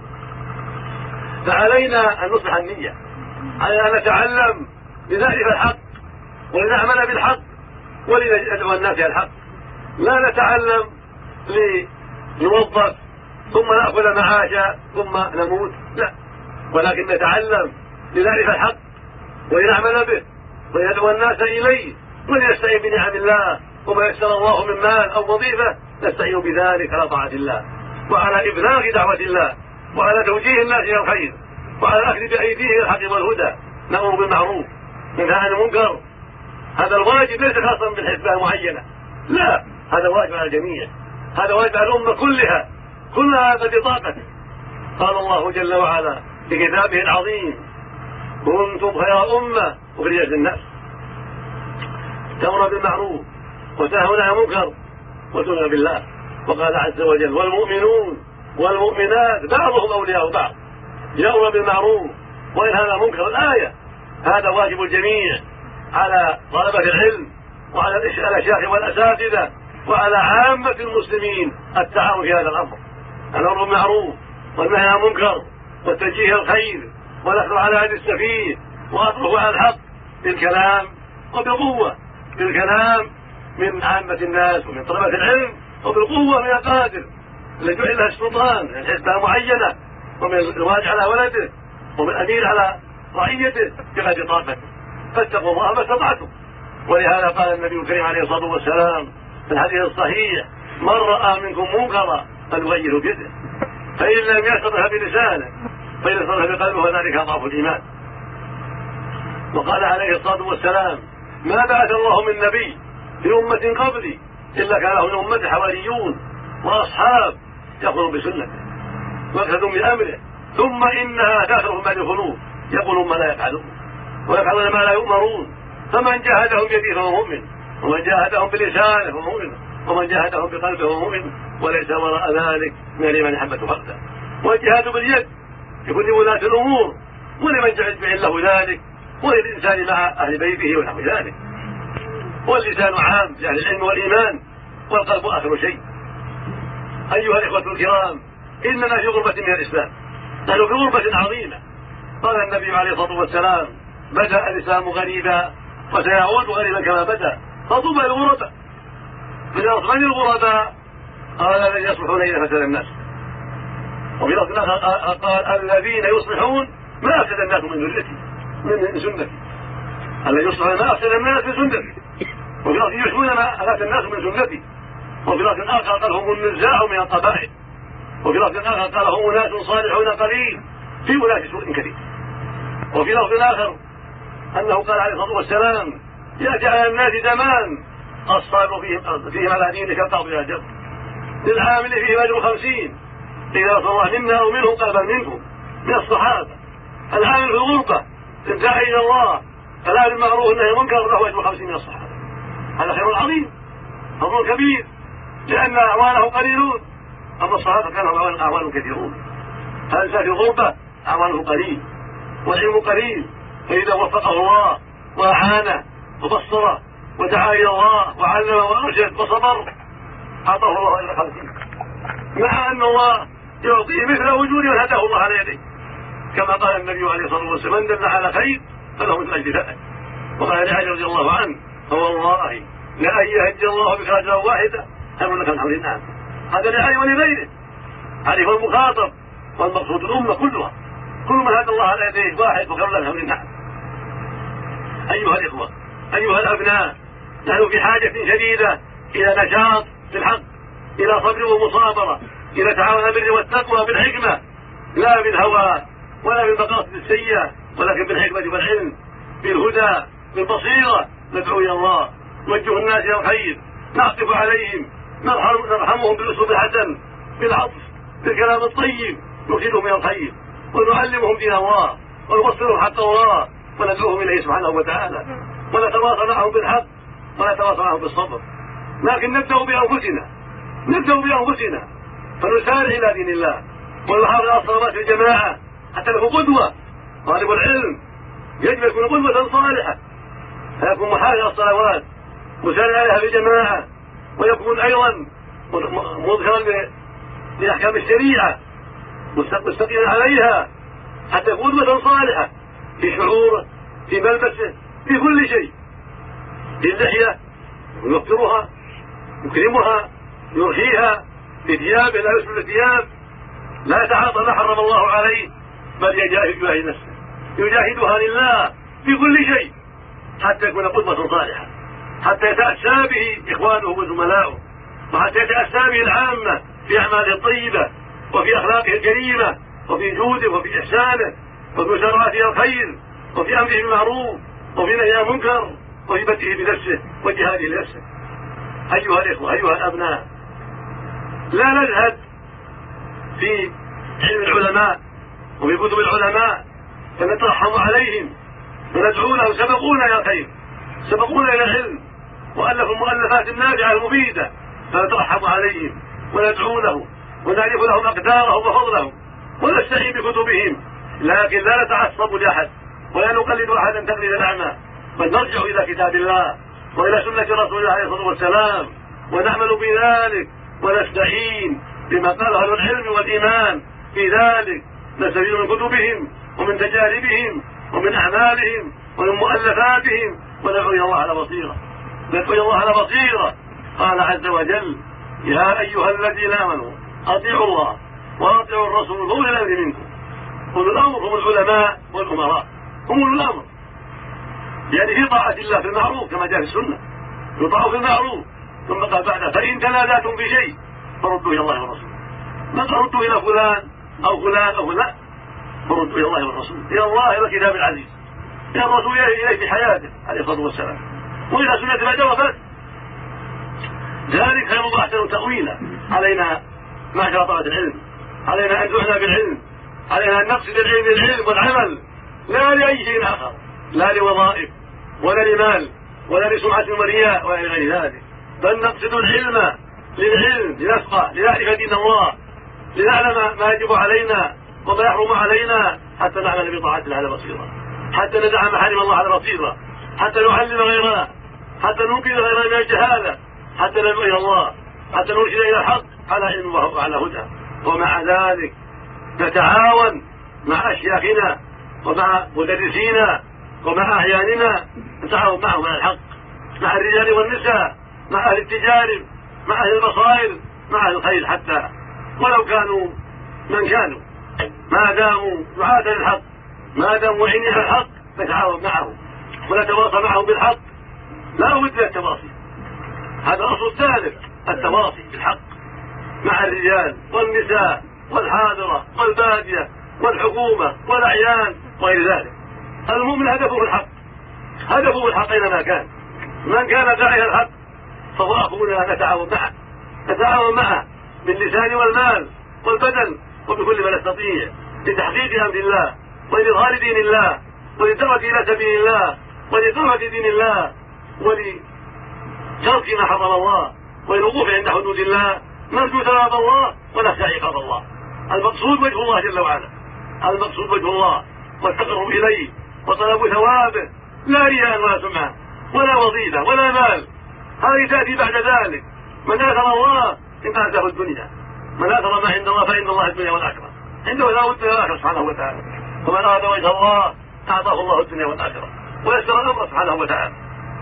فعلينا أن نصلح النية، علينا أن نتعلم لنعرف الحق ولنعمل بالحق ولندعو الناس إلى الحق. لا نتعلم لنوظف ثم نأخذ معاشا ثم نموت، لا، ولكن نتعلم لنعرف الحق ولنعمل به وندعو الناس إليه ولنستعين بنعم الله، وما يسر الله من مال أو وظيفة نستعين بذلك على طاعة الله وعلى إبلاغ دعوة الله وعلى توجيه الناس إلى الخير وعلى الأخذ بأيديه إلى الحق والهدى، نأمر بالمعروف ننهى عن المنكر. هذا الواجب ليس خاصا بالحزب معينة، لا، هذا واجب على الجميع، هذا واجب على الأمة كلها كلها بطاقته. قال الله جل وعلا في كتابه العظيم: كنتم خير أمة أخرجت للناس تأمرون بالمعروف وتنهون عن المنكر وتؤمنون بالله. وقال عز وجل: والمؤمنون والمؤمنات بعضهم أولياء بعض يأمرون بالمعروف وينهون عن المنكر. الآية. هذا واجب الجميع على طلبة العلم وعلى الأشياخ والأساتذة وعلى عامة المسلمين التعاون في هذا الأمر، الأمر بالمعروف والنهي عن المنكر والتوجيه الخير والأخذ على هذا السفيه وأطرحه على الحق بالكلام وبالقوة، بالكلام من عامة الناس ومن طلبة العلم، وبالقوة من القادر الذي جعل لها السلطان من حزبها معينة ومن الواجب على ولده ومن الأمير على رعيته بقدر طاقته، فاتقوا الله ما استطعتم. ولهذا قال النبي الكريم عليه الصلاة والسلام في الحديث الصحيح: من رأى منكم منكرا فليغيره بيده، فإن لم يستطع بلسانه فإن استطاع بقلبه وذلك أضعف الإيمان. وقال عليه الصلاة والسلام: ما بعث الله من نبي في أمة قبلي إلا كان له من أمته حواريون وأصحاب يأخذون بسنته ويقتدون بأمره، ثم إنها تأخذهم بعد الخلوف يقولون ما لا يفعلون ويفعلون ما لا يؤمرون، فمن جاهدهم بيده فهو مؤمن، ومن جاهدهم بلسانه فهو مؤمن، ومن جاهدهم بقلبه فهو مؤمن، وليس وراء ذلك من الإيمان حبة خردل. والجهاد باليد لكل ولاة الأمور ولمن جعل بعل له ذلك، وللإنسان مع أهل بيته ونحو ذلك. واللسان عام لأهل العلم والإيمان، والقلب آخر شيء. أيها الإخوة الكرام، إننا في غربة من الإسلام، نحن في غربة عظيمة. قال النبي عليه الصلاة والسلام: بدأ الإسلام غريبا وسيعود غريبا كما بدأ، فطوبى للغرباء. من أصغر الغرباء قال: الذين يصلحون إذا فسد الناس. وفي لفظ قال: الذين يصلحون ما أفسد الناس من ذريتي من سنتي. الذين يصلحون ما أفسد الناس من سنتي. وفي لفظ يصلحون ما أفسد الناس من سنتي. وفي لفظ آخر قال: هم النزاع من القبائل. وفي لفظ آخر قال: هم أناس صالحون قليل في أناس سوء كثير. وفي لفظ آخر أنه قال عليه الصلاة والسلام يأتي على الناس زمان الصائم فيهم فيهم على دينه كالقبض إلى الجبر للعامل فيه أجر خمسين قيل يا رسول الله منا أو منهم قال بل منكم من الصحابة العامل في الغربة انتهى إلى الله الآن المعروف أنه منكر له أجر خمسين من الصحابة هذا خير عظيم فضل كبير لأن أعوانه قليلون أما الصحابة كانوا أعوان كثيرون هذا في الغربة أعوانه قليل والعلم قليل فإذا وفقه الله وأعانه وبصره ودعا إلى الله وعلم وأرشد وصبر أعطاه الله إلى خمسين مع أن الله يعطيه مثل وجود من هداه الله على يديه كما قال النبي عليه الصلاة والسلام من دل على خير فله مثل أجر فاعل وقال لعلي رضي الله عنه فوالله لأن يهدي الله بك رجلا واحدا خير لك من حمل النعم هذا لعلي ولغيره عليه هو المخاطب والمقصود الأمة كلها كل من هدى الله على يديه واحد وخير لك من حمل النعم. أيها الإخوة أيها الأبناء نحن في حاجة شديدة إلى نشاط في الحق إلى صبر ومصابرة إلى تعاون البر والتقوى بالحكمة لا بالهوى ولا بالمقاصد السيئة ولكن بالحكمة والعلم بالهدى بالبصيرة ندعو إلى الله نوجه الناس إلى الخير نعطف عليهم نرحمهم بالأسلوب الحسن بالعطف بالكلام الطيب نرشدهم إلى الخير ونعلمهم دين الله ونبصرهم حق الله وندعوهم إليه سبحانه وتعالى ونتواصى معهم بالحق ونتواصى معهم بالصبر لكن نبدأ بأنفسنا نبدأ بأنفسنا فنسارع إلى دين الله ونحافظ على الصلوات في الجماعة حتى نكون قدوة. طالب العلم يجب يكون قدوة صالحة فيكون محافظ على الصلوات مسارع عليها بالجماعة ويكون أيضا مظهرا لأحكام الشريعة مستقيما عليها حتى يكون قدوة صالحة في شعوره في ملبسه في كل شيء في اللحية يوقرها يكرمها يرخيها في ثيابه لا يسلل الثياب لا يتعاطى ما حرم الله عليه بل يجاهد يجاهد نفسه يجاهدها لله في كل شيء حتى يكون قدوة صالحة حتى يتأسى به إخوانه وزملاؤه وحتى يتأسى به العامة في أعماله الطيبة وفي أخلاقه الكريمة وفي جوده وفي إحسانه وفي مسارعته الخير وفي أمره بالمعروف وفي نهيه عن المنكر وفي بده بنفسه وجهاده لنفسه. أيها الإخوة أيها الأبناء لا نزهد في علم العلماء وفي كتب العلماء فنترحم عليهم وندعو لهم سبقونا إلى الخير سبقونا إلى العلم وألفوا المؤلفات النافعة المفيدة فنترحم عليهم وندعو لهم ونعرف لهم أقدارهم وفضلهم ونستحي بكتبهم لكن لا نتعصب لأحد ولا نقلد أحدا تقليد الأعمى بل نرجع إلى كتاب الله وإلى سنة رسول الله عليه الصلاة والسلام ونعمل بذلك ونستعين بما قاله أهل العلم والإيمان في ذلك نستفيد من كتبهم ومن تجاربهم ومن أعمالهم ومن مؤلفاتهم وندعو إلى الله على بصيرة ندعو إلى الله على بصيرة. قال عز وجل يا أيها الذين آمنوا أطيعوا الله وأطيعوا الرسول أولي الأمر منكم. أولو الأمر هم العلماء والأمراء هم أولو الأمر يعني في طاعة الله في المعروف كما جاء في السنة يطاعوا في المعروف ثم قال بعد فإن تنازعتم في شيء فردوا إلى الله والرسول ما تردوا إلى فلان أو فلان أو لا فردوا إلى الله والرسول إلى الله إلى الكتاب العزيز إلى الرسول إليه في حياته عليه الصلاة والسلام وإلى سنة ما جربت ذلك خير وأحسن تأويلا. علينا معشر طلبة العلم علينا أن نعنى بالعلم علينا أن نقصد العلم للعلم والعمل لا لأي شيء آخر لا لوظائف ولا لمال ولا لسمعة ورياء ولا لغير ذلك بل نقصد العلم للعلم لنفقه لنعرف دين الله لنعلم ما يجب علينا وما يحرم علينا حتى نعمل بطاعته على بصيرة حتى ندع محارم الله على بصيرة حتى نعلم غيرنا حتى ننقذ غيرنا من الجهالة حتى ندعو إلى الله حتى نرشد إلى الحق على علم وعلى هدى. ومع ذلك نتعاون مع أشياخنا ومع مدرسينا ومع أعياننا نتعاون معهم على الحق مع الرجال والنساء مع أهل التجارب مع أهل البصائر مع أهل الخير حتى ولو كانوا من كانوا ما داموا دعاة للحق ما داموا معينين على الحق نتعاون معهم ونتواصى معهم بالحق لا بد التواصي. هذا الأصل الثالث التواصي بالحق مع الرجال والنساء والحاضرة والبادية والحكومة والأعيان وغير ذلك المؤمن هدفه الحق، هدفه الحق أينما كان. من كان داعي الحق فهو أخونا، نتعاون معه نتعاون معه باللسان والمال والبدن وبكل ما نستطيع لتحقيق أمر الله ولإظهار دين الله وللدعوة إلى سبيل الله ولإقامة دين الله ولترك ما حرم الله وللوقوف عند حدود الله، نرجو ثواب الله ونخشى عقاب الله. المقصود وجه الله جل وعلا، المقصود وجه الله والتقرب إليه وطلب ثوابه، لا رياء ولا سمعة ولا وظيفة ولا مال. هذه تأتي بعد ذلك. من آثر الله انقذه الدنيا، من آثر ما عند الله فإن الله الدنيا والآخرة، عنده لا بد الآخرة سبحانه وتعالى. ومن أراد وجه الله أعطاه الله الدنيا والآخرة ويسر الأمر سبحانه وتعالى.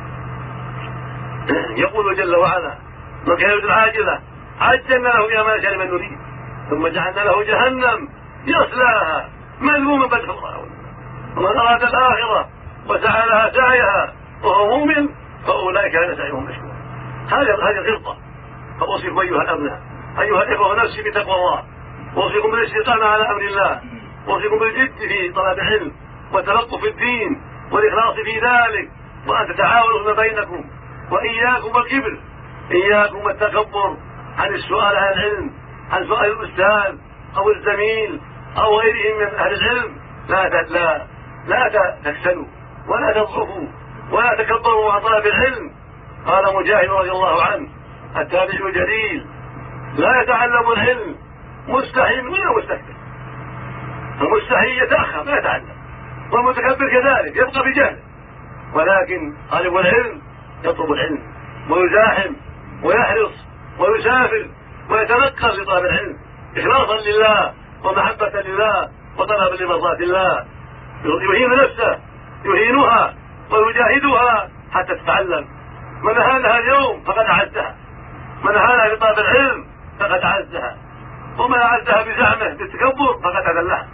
يقول جل وعلا: من كان يريد العاجلة عجلنا له بها ما نشاء لمن نريد ثم جعلنا له جهنم يصلاها مذموما مدحورا. ومن أراد الآخرة وسعى لها سعيها وهو مؤمن فأولئك كان سعيهم مشكورا. هذه هذه الخطة. فأوصيكم أيها الأبناء أيها الإخوة ونفسي بتقوى الله، وأوصيكم بالاستقامة على أمر الله، وأوصيكم بالجد في طلب العلم والتلقف في الدين والإخلاص في ذلك، وأن تتعاونوا فيما بينكم. وإياكم الكبر، إياكم التكبر عن السؤال عن العلم، عن سؤال الأستاذ أو الزميل أو غيرهم من أهل العلم. لا لا لا تكسلوا ولا تضعفوا ولا تكبروا عن طلب العلم. قال مجاهد رضي الله عنه التابعي الجليل: لا يتعلم العلم مستحي ولا مستكبر. المستحي يتأخر لا يتعلم، والمتكبر كذلك يبقى في جهله. ولكن طالب العلم يطلب العلم ويزاحم ويحرص ويسافر ويتنقل لطلب العلم إخلاصا لله ومحبة لله وطلبا لمرضاة الله. يهين نفسه، يهينها ويجاهدها حتى تتعلم. من أهانها اليوم فقد أعزها، من أهانها بطلب العلم فقد أعزها، ومن أعزها بزعمه بالتكبر فقد أذلها.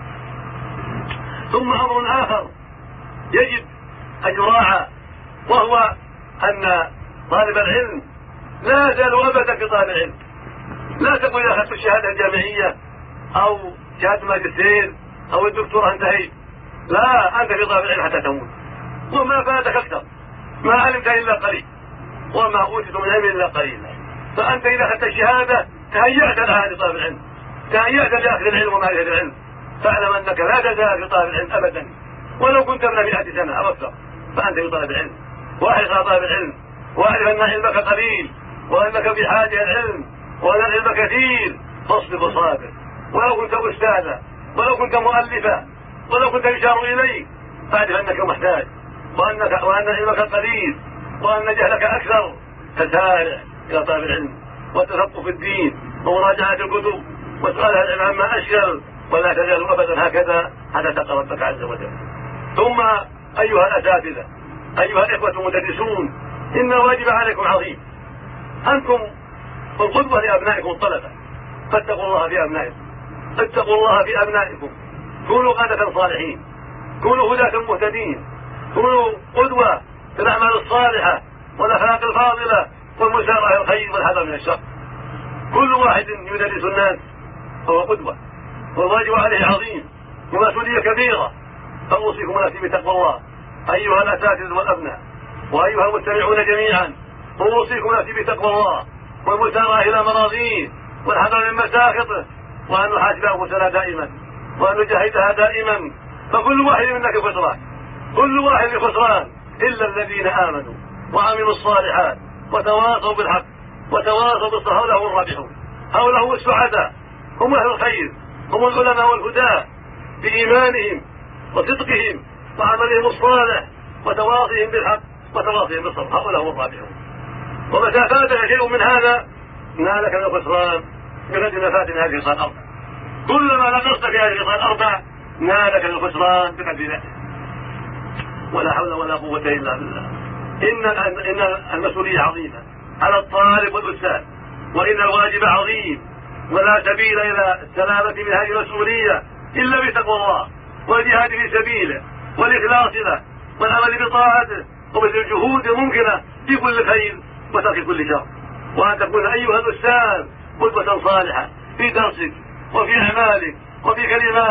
ثم أمر آخر يجب أن يراعى، وهو أن طالب العلم لا يزال أبدا في طالب العلم. لا تقول إذا أخذت الشهادة الجامعية أو شهادة الماجستير أو الدكتوراه انتهيت. لا، أنت في طالب العلم حتى تموت، وما فاتك أكثر، ما علمت إلا قليل وما أوتيت من علم إلا قليلا. فأنت إذا أخذت الشهادة تهيأت لها لطالب العلم، تهيأت لأخذ العلم ومعرفة العلم. فاعلم أنك لا تزال في طالب العلم أبدا، ولو كنت ابن مئة سنة أو أكثر فأنت في طالب العلم. واحرص على طالب العلم، واعرف أن علمك قليل وأنك بحاجة العلم وأن العلم كثير، فاصبر وصابر. ولو كنت أستاذا ولو كنت مؤلفا ولو كنت يشار إليك فاعرف أنك محتاج، وأنك وأن علمك قليل وأن جهلك أكثر. فسارع إلى طالب العلم والتثقف في الدين ومراجعة الكتب وسؤال العلم عما أشكل، ولا تزال أبدا هكذا حتى تلقى ربك عز وجل. ثم أيها الأساتذة، أيها الإخوة المدرسون، إن الواجب عليكم عظيم. أنتم القدوة لأبنائكم الطلبة، فاتقوا الله في أبنائكم، اتقوا الله في أبنائكم، كونوا قادة صالحين، كونوا هداة مهتدين، كونوا قدوة في الأعمال الصالحة والأخلاق الفاضلة والمسارعة إلى الخير والحذر من الشر. كل واحد يدرس الناس هو قدوة، والواجب عليه عظيم ومسؤولية كبيرة. فأوصيكم نفسي بتقوى الله أيها الأساتذة والأبناء وأيها المستمعون جميعا. أوصيكم نفسي بتقوى الله والمسارعة إلى مراضيه والحذر من مساخطه، وأن نحاسب أنفسنا دائما وأن نجاهدها دائما. فكل واحد منا في خسران، كل واحد في خسران إلا الذين آمنوا وعملوا الصالحات وتواصوا بالحق وتواصوا بالصبر، هؤلاء الرابحون، هؤلاء هم السعداء، هم أهل الخير، هم العلماء والهداة بإيمانهم وصدقهم وعملهم الصالح وتواصيهم بالحق وتواصيهم بالصبر، هؤلاء هم الرابحون. ومتى فاتك شيء من هذا نالك من الخسران بغد ما فات من هذه الخصال الأربع. كلما نقصت في هذه الخصال الأربع نالك من الخسران بقدر ذلك. ولا حول ولا قوة إلا بالله. إن إن المسؤولية عظيمة على الطالب والأستاذ، وإن الواجب عظيم، ولا سبيل إلى السلامة من هذه المسؤولية إلا بتقوى الله والجهاد في سبيله والإخلاص له والعمل بطاعته وبذل الجهود الممكنة في كل خير وترك كل شر. وأن تكون أيها الأستاذ قدوة صالحة في درسك وفي أعمالك وفي كلماتك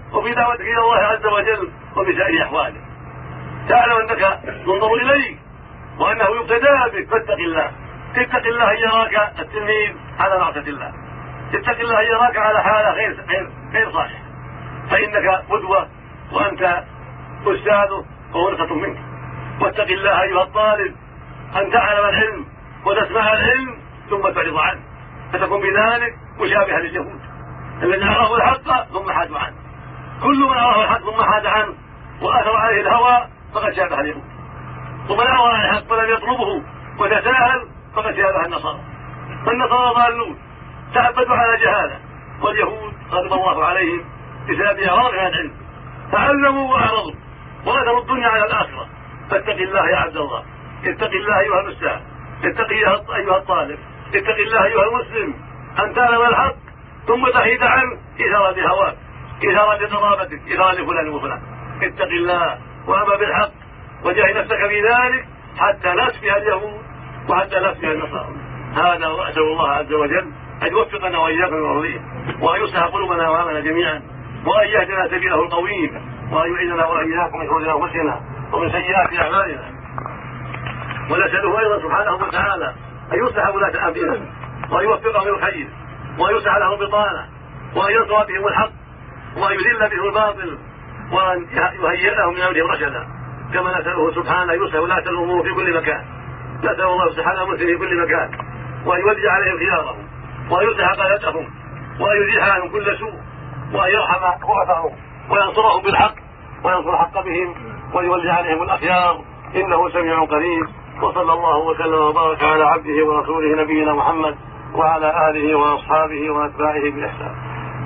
وفي دعوتك إلى الله عز وجل وبسائر أحواله. تعلم أنك تنظر إليك وأنه يقتدى بك، فاتق الله. اتق الله أن يراك التلميذ على معصية الله، اتق الله أن يراك على حالة غير غير غير صالحة، فإنك قدوة وأنت أستاذه وورثة منك. واتق الله أيها الطالب أن تعلم العلم وتسمع العلم ثم تعرض عنه، فتكون بذلك مشابها لليهود الذين عرفوا الحق ثم حادوا عنه. كل من عرف الحق ثم حاد عنه وآثر عليه الهوى فقد شابه اليهود، ومن عرف الحق ولم يطلبه وتساهل فقد شابه النصارى. فالنصارى ضالون تعبدوا على جهاله، واليهود غضب الله عليهم بسبب إعراضهم عن العلم، تعلموا وأعرضوا وأثروا الدنيا على الآخرة. فاتق الله يا عبد الله، اتق الله أيها الأستاذ، اتق أيها الطالب، اتق الله أيها المسلم أن تعلم الحق ثم تحيد عنه إثارة هواك، إثارة قرابتك، إثارة فلان وفلان. اتق الله وأمر بالحق وجاهد نفسك في ذلك حتى لا تشبه اليهود وحتى لا تشبه النصارى. هذا وأسأل الله عز وجل أن يوفقنا وإياكم للرضي، وأن يصلح قلوبنا وأمنا جميعا، وأن يهدنا سبيله القويم، وأن يعيذنا وإياكم من شرور أنفسنا ومن سيئات أعمالنا. ونسأله أيضا سبحانه وتعالى أن يصلح ولاة أمرنا وأن يوفقهم للخير وأن يصلح لهم بطانة وأن ينصر بهم الحق وأن يذل بهم الباطل وأن يهيئ لهم من أمرهم رشدا. كما نسأله سبحانه أن يصلح ولاة الأمور في كل مكان. نسأل الله سبحانه المسلمين في كل مكان وأن يولي عليهم خيارهم وأن يصلح قادتهم وأن يزيح عنهم كل سوء وأن يرحم رؤسهم وينصرهم بالحق وينصر الحق بهم ويولي عليهم الأخيار، إنه سميع قريب. وصلى الله وسلم وبارك على عبده ورسوله نبينا محمد وعلى آله وأصحابه وأتباعه بإحسان.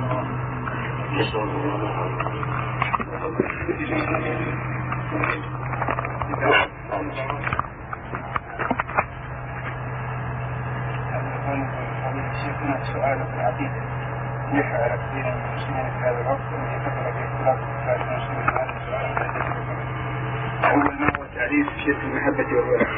شيخنا سؤال في العقيدة يحيى كثير من المسلمين في هذا الوقت الذي كثر باختلاف كفار المسلمين هذا سؤال. أول ما هو تعريف شرك المحبة والولاء؟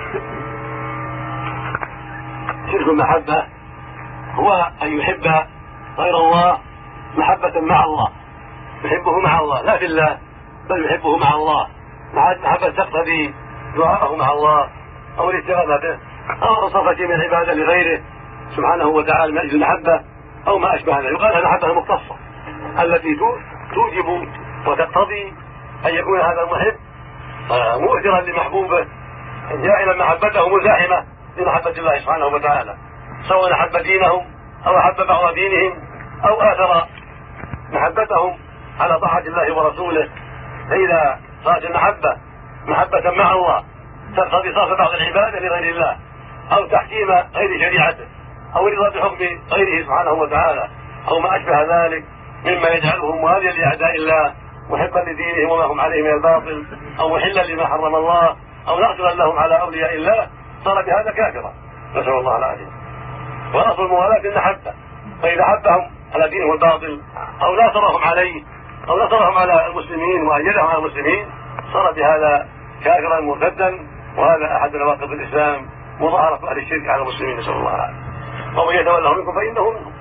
شرك المحبة هو أن يحب غير الله محبة مع الله، يحبه مع الله لا في الله بل يحبه مع الله، محبة تقتضي دعاءه مع الله أو الاستغاثة به أو صفة من العبادة لغيره سبحانه وتعالى من أجل المحبة أو ما أشبه ذلك. يقال هذه المحبة المختصة التي توجب وتقتضي أن يكون هذا المحب مؤثرا لمحبوبه جاعلا محبته مزاحمة لمحبة الله سبحانه وتعالى، سواء أحب دينهم أو أحب بعض دينهم أو آثر محبتهم على طاعة الله ورسوله. فإذا صارت المحبة محبة مع الله تقتضي صرف بعض العبادة لغير الله أو تحكيم غير شريعته أو رضا بحكم غيره سبحانه وتعالى أو ما أشبه ذلك مما يجعلهم مواليا لأعداء الله محبا لدينهم وما هم عليه من الباطل أو محلا لما حرم الله أو ناصرا لهم على أولياء الله، صار بهذا كافرا نسأل الله العافية. وأصل الموالاة المحبة، فإذا حبهم على دينهم الباطل أو ناصرهم عليه أو نصرهم على المسلمين وأيدهم على المسلمين صار بهذا كافرا مرتدا، وهذا أحد نواقض الإسلام مظاهرة أهل الشرك على المسلمين نسأل الله العافية. ومن يتولهم منكم فإنه منهم.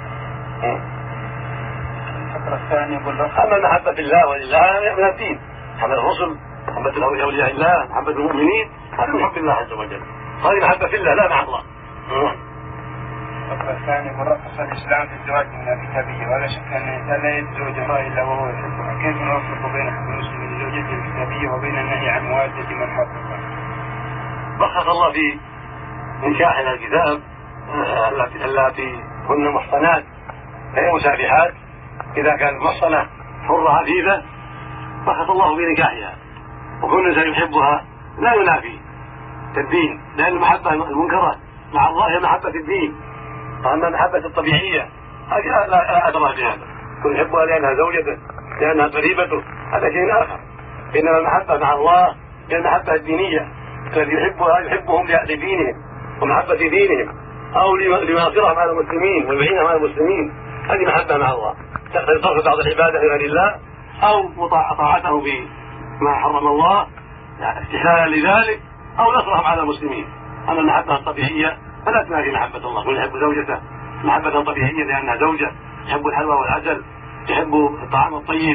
أما المحبة بالله ولله من الدين، محبة الرسل، محبة أولياء الله، محبة المؤمنين، هذا من حب الله عز وجل، هذه محبة في الله لا مع الله. الفقرة الثانية يقول رخص الإسلام في الزواج من الكتابية، ولا شك أن الإنسان لا يتزوج امرأة إلا وهو يحبها، كيف نوفق بين حب المسلم لزوجته الكتابية وبين النهي عن موالدة من حبها؟ رخص الله في إنشاء الكتاب التي هن محصنات غير مسافحات، إذا كانت محصنة حرة عفيفة رخص الله في نكاحها، وكل إنسان يحبها لا ينافي الدين، لأن المحبة المنكرة مع الله هي محبة الدين، وأما المحبة الطبيعية هذه لا أدرى بهذا، كل يحبها لأنها زوجته لأنها قريبته هذا شيء آخر، إنما المحبة مع الله هي المحبة الدينية الذي يحبها يحبهم لدينهم ومحبة دينهم أو ليناصرهم على المسلمين ويعينهم على المسلمين، هذه محبة مع الله تقتضي صرف بعض العبادة لغير الله أو طاعته بما حرم الله استحلالا لذلك أو نصرهم على المسلمين. أما المحبة الطبيعية فلا تنافي محبة الله، كل يحب زوجته محبة طبيعية لأنها زوجة، تحب الحلوى والعسل، تحب الطعام الطيب،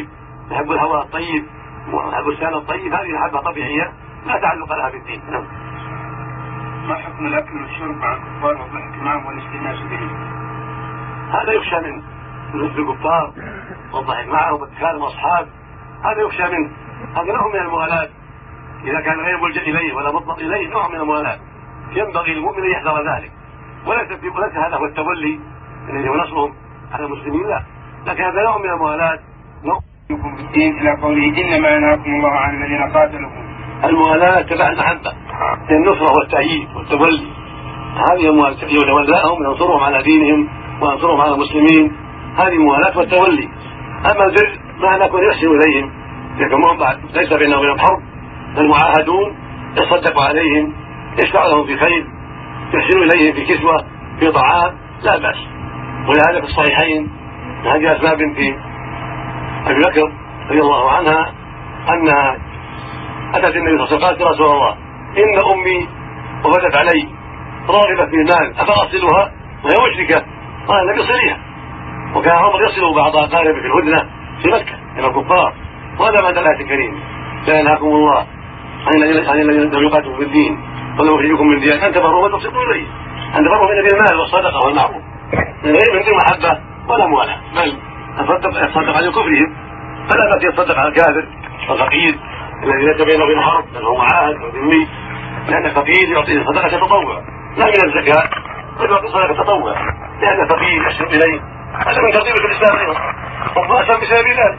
يحب الهواء الطيب ويحب السنة الطيب، هذه محبة طبيعية لا تعلق لها بالدين. نعم. ما حكم الأكل والشرب مع الكفار والضحك معهم والاستئناس بهم؟ هذا يخشى منه، مثل الكفار والضحك معهم واتخاذهم أصحاب، هذا يخشى منه، هذا نوع من الموالاة إذا كان غير ملجأ إليه ولا مطلق إليه، نوع من الموالاة ينبغي للمؤمن أن يحذر ذلك، وليس هذا هو التولي الذي هو نصرهم على المسلمين، لا، لكن هذا نوع من الموالاة. نوع بالدين إلى قوله إنما ينهاكم الله عن الذين قاتلوكم. الموالاة تبع المحبة، النصرة والتأييد والتولي، هذه الموالاة، يتولاهم وينصرهم على دينهم وينصرهم على المسلمين، هذه الموالاة والتولي. أما البر ما نكون يحسن إليهم، يكون بعد ليس بينهم وبينهم حرب، المعاهدون يصدق عليهم، يشفع لهم في خير، يحسن إليهم في كسوة في طعام، لا بأس. ولهذا في الصحيحين هذه أسماء بنت أبي بكر رضي الله عنها أنها أتت النبي صلى الله عليه وسلم قالت: يا رسول الله، إن أمي وفدت علي راغبة في المال أفأصلها وهي مشركة؟ قال النبي: صليها. وكان عمر يصل بعض أقاربه في الهدنة في مكة من الكفار، وهذا بعد الآية الكريمة: لا ينهاكم الله عن الذين لم يقاتلوا في الدين ولم يخرجوكم من دياركم أن تبروا وتقسطوا إليه، أن تبروا من المال والصدقة والمعروف، من غير من غير محبة ولا موالاة، بل يتصدق عن كفرهم، فلا بأس يتصدق على الكافر والفقير الذي ليس بينه وبين حرب بل هو معاهد وذمي، لأن الفقير يعطيه صدقة تطوع لا من الزكاة، بل يعطي صدقة تطوع، لأن الفقير يشرب إليه، هذا من ترتيب الإسلام أيضا، هم أسلم بسبب ذلك.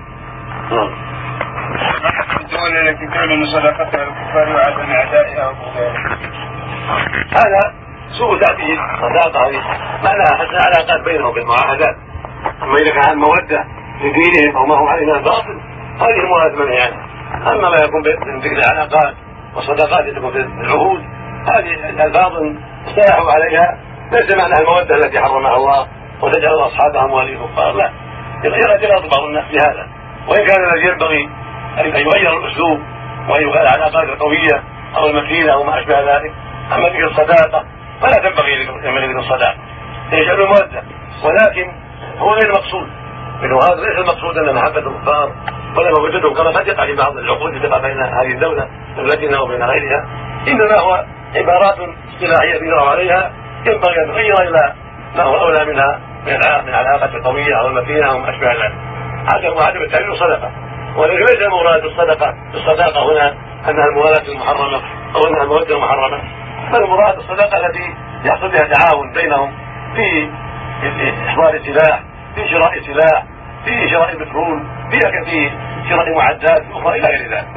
الدول التي تعلن صداقتها للكفار وعدم أعدائها وبغضائها، هذا سوء تعبير. صداقة هذه ما لها حتى علاقات بينهم بالمعاهدات، أما إذا كان المودة لدينهم أو ما هم عليه من الباطل هذه موالاة منهي عنها. أما ما يكون من ذكر العلاقات والصداقات تكون في العهود، هذه الألفاظ اصطلحوا عليها، ليس معناها المودة التي حرمها الله وتجعل أصحابها أموال الكفار، لا، يغير بعض الناس بهذا. وإن كان الذي ينبغي أن يغير الأسلوب وأن يغير العلاقات القوية أو المتينة أو ما أشبه ذلك، أما ذكر الصداقة فلا تنبغي ذكر الصداقة، يجعل المودة، ولكن هو غير المقصود منه. هذا ليس المقصود أن محبة الكفار ولا مودتهم كما قد يقع في بعض العقود التي تقع بين هذه الدولة دولتنا وبين غيرها، إنما هو عبارات اصطلاحية يجرى عليها، ينبغي أن تغير إلى ما هو أولى منها من العلاقة القوية أو المتينة أو ما أشبه ذلك. هذا هو عدم التعليل صدقة، ولكن ليس المراد بالصدقة الصداقة هنا أنها الموالاة المحرمة أو أنها المودة المحرمة، بل المراد الصدقة التي يحصل بها تعاون بينهم في إحضار السلاح، في شراء سلاح، في شراء بترول، في شراء معدات أخرى إلى غير ذلك.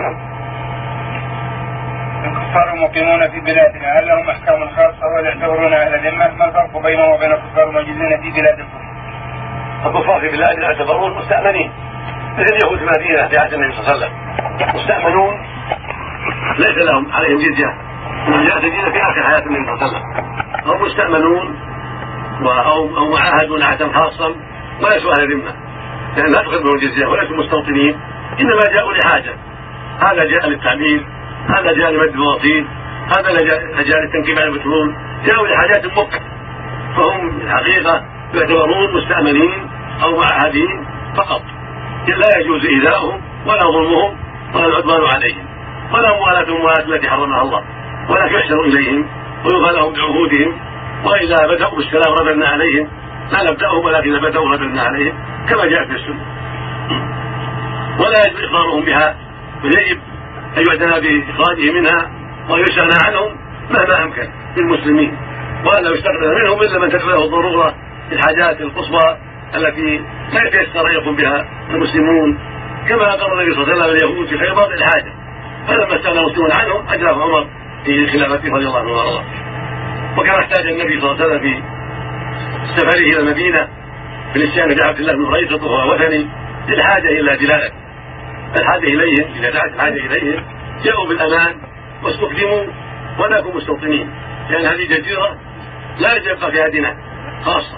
الكفار مقيمون في بلادنا، هل لهم أحكام خاصة ولا يعتبرون أهل الذمة؟ ما الفرق بينهم وبين الكفار الموجودين في بلاد الكفر؟ الكفار في بلادنا يعتبرون مستأمنين، مثل اليهود في المدينة في عهد النبي صلى الله عليه وسلم، مستأمنون ليس لهم عليهم جزية، من جاءت الجزية في آخر حياة النبي صلى الله عليه وسلم، هم مستأمنون أو معاهدون عهدا خاصا وليسوا أهل ذمة، لأن لا تأخذ منهم الجزية وليسوا مستوطنين، إنما جاءوا لحاجة، هذا جاء للتعمير، هذا جاء لمد البواطين، هذا جاء للتنكيب على البترول، جاءوا لحاجات مؤقتة، فهم الحقيقة يعتبرون مستأمنين أو معاهدين فقط، لا يجوز إيذاؤهم ولا ظلمهم ولا العدوان عليهم ولا موالاتهم موالاه التي حرمها الله، ولكن يحشر إليهم ويقال لهم بعهودهم، وإذا بدأوا بالسلام رددنا عليهم، لا نبدأهم ولكن إذا بدأوا رددنا عليهم كما جاء في السنة، ولا يجب إخبارهم بها، ويجب أن يعتنى بإخراجه منها ويسأل عنهم مهما أمكن للمسلمين، ولا يستخدم منهم إلا من تكفيه الضرورة في الحاجات القصوى التي لا يتيسر أن يقوم بها المسلمون، كما أقر النبي صلى الله عليه وسلم اليهود في خيبر الحاجة، فلما استغنى المسلمون عنهم أجراه عمر في خلافته رضي الله عنه وارضاه. وكان احتاج النبي صلى الله عليه وسلم في سفره إلى المدينة في الاتيان بعبد الله بن ريثة وهو وثني للحاجة إلى دلالة الحاجة إليهم، إذا دعت الحاجة إليهم جاءوا بالأمان واستخدموا ولا يكونوا مستوطنين، لأن هذه جزيرة لا يبقى فيها دينار خاصة،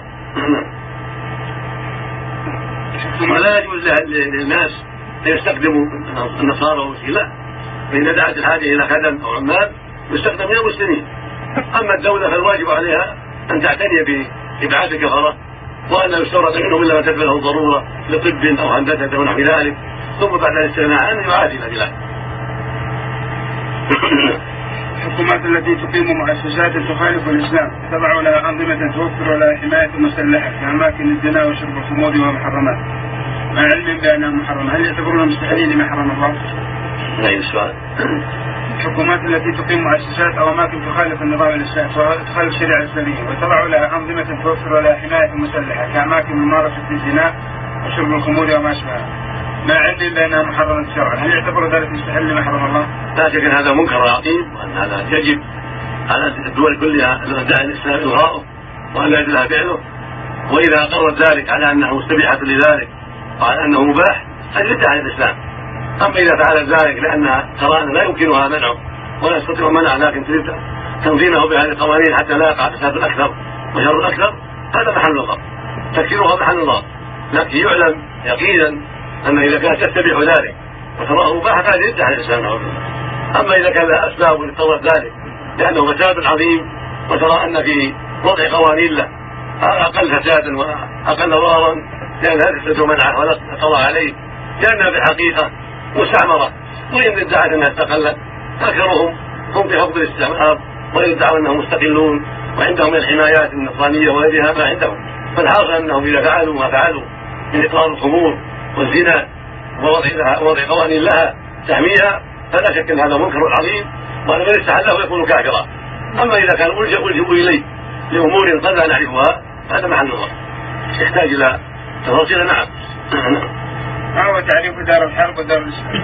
ولا يجوز للناس أن يستخدموا النصارى والمسلمين، لا، فإذا دعت الحاجة إلى خدم أو عمال يستخدم من المسلمين. أما الدولة فالواجب عليها أن تعتني بإبعاد الكفرة، وأن لا يستورد منهم إلا ما تكفله الضرورة لطب أو هندسة أو نحو ذلك، ثم بعد الاستغناء عنه يعادي الأدلة. الحكومات التي تقيم مؤسسات تخالف الإسلام تبع لها أنظمة توفر لها حماية مسلحة في أماكن الزنا وشرب الخمور ومحرمات مع علم بأنها محرمة، هل يعتبرونها مستحيلين لما حرم الله؟ لا السؤال. الحكومات التي تقيم مؤسسات أو أماكن تخالف النظام الإسلامي وتخالف الشريعة الإسلامية وتبع لها أنظمة توفر لها حماية مسلحة كأماكن ممارسة الزنا وشرب الخمور وما أشبهها مع علم بأنها محرمة شرعا، هل يعتبر ذلك مستحيل لما حرم الله؟ لا شك أن هذا منكر عظيم وأن هذا يجب على الدول كلها الداعي الإسلامي إلغاؤه وأن لا يجوز فعله، وإذا قررت ذلك على أنه مستبيحة لذلك وعلى أنه مباح فليدعي عن الإسلام. أما إذا فعلت ذلك لأنها ترى أن لا يمكنها منعه ولا يستطيع منعه لكن تريد تنظيمه بهذه القوانين حتى لا يقع فساد الأكثر وشر الأكثر، هذا محل نظر، تكفيرها محل نظر، لكن يعلم يقينا أن إذا كانت تتبع ذلك وتراه مباحا فهذا يدعي عن الإسلام. أما إذا كان لها أسباب لاضطرت ذلك لأنه فساد عظيم وترى أن في وضع قوانين له أقل فسادا وأقل ضررا لأنها تستطيع منعه ولا تطلع عليه لأنها بالحقيقة مستعمرة، وإن ادعت أنها استقلت أكثرهم هم في حفظ الاستعمار ويدعوا أنهم مستقلون وعندهم الحمايات النصرانية وغيرها ما عندهم، فالحاصل أنهم إذا فعلوا ما فعلوا من إقرار الخمور والزنا ووضع قوانين لها تحميها فلا شك أن هذا منكر عظيم وأن من استحله يكون كافرا. أما إذا كان ألجأوا إليه لأمور قد لا نعرفها هذا محل نظر يحتاج إلى تفاصيل. نعم. ما هو تعريف دار الحرب ودار الإسلام؟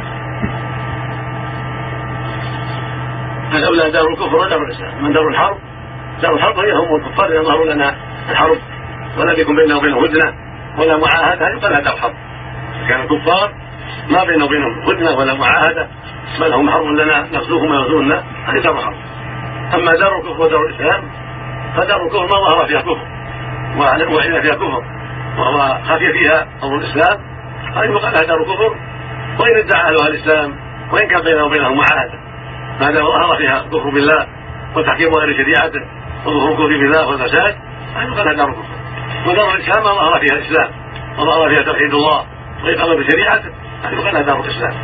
الأولى دار الكفر ودار الإسلام. من دار الحرب دار الحرب هي هم الكفار يظهرون لنا الحرب ولا يكون بيننا وبينهم هدنة ولا معاهدة يقال هذا دار حرب. كان الكفار ما بيننا وبينهم هدنة ولا معاهدة بل هم حرب لنا نغزوهم ويغزونا، هذه دار حرب. أما دار الكفر ودار الإسلام فدار الكفر ما ظهر فيها كفر وعلن فيها كفر وهو خفي فيها أمر الإسلام، هذه يقال لها دار كفر وإن ادعى أهلها الإسلام وإن كان بينهم وبينهم معاهدة، هذا ظهر فيها كفر بالله وتحكيم غير شريعته وظهور كفر بالله والفساد، هذه يقال لها دار كفر. ودار الإسلام ما ظهر فيها الإسلام وظهر فيها توحيد الله وإقامة بشريعته، هذه يقال لها دار الإسلام.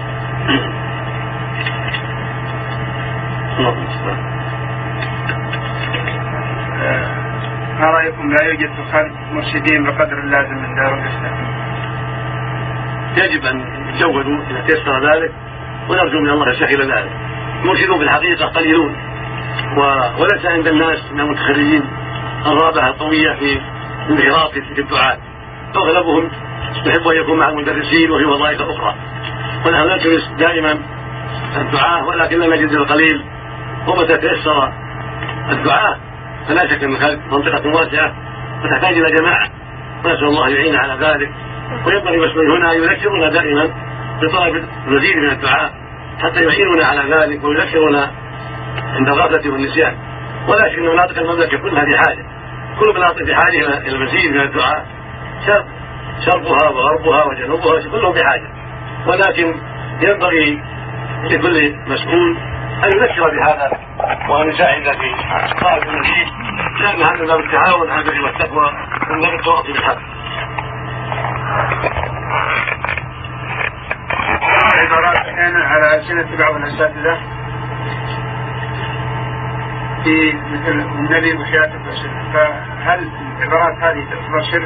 ما رأيكم لا يوجد في الخارج مرشدين بقدر اللازم من دار الإسلام؟ يجب أن يتجودوا إذا تيسر ذلك ونرجو من الله يسهل ذلك. المرشدون في الحقيقة قليلون وليس عند الناس من المتخرجين الرابعة القوية في الانخراط في الدعاء، فأغلبهم يحب أن يكون مع المدرسين وفي وظائف أخرى، ونحن نلتمس دائما الدعاء ولكن لا نجد القليل، ومتى تيسر الدعاء فلا شك أن منطقة واسعة وتحتاج إلى جماعة، ونسأل الله يعين على ذلك. وينبغي المسؤولين هنا يذكرنا دائما بطلب المزيد من الدعاء حتى يعيننا على ذلك ويذكرنا عند الغفلة والنسيان. ولا شك أن مناطق المملكة كلها بحاجة، كل مناطق بحاجة إلى المزيد من الدعاء، شرقها وغربها وجنوبها كلهم بحاجة، ولكن ينبغي لكل مسؤول أن يذكر بهذا وأن يساعد في طلب المزيد، لأن هذا باب التعاون على البر والتقوى ومن التواصي بالحق. عبارات أحيانا على ألسنة بعض الأساتذة في مثل النبي وحياتك وشرك، فهل العبارات هذه تعتبر شرك؟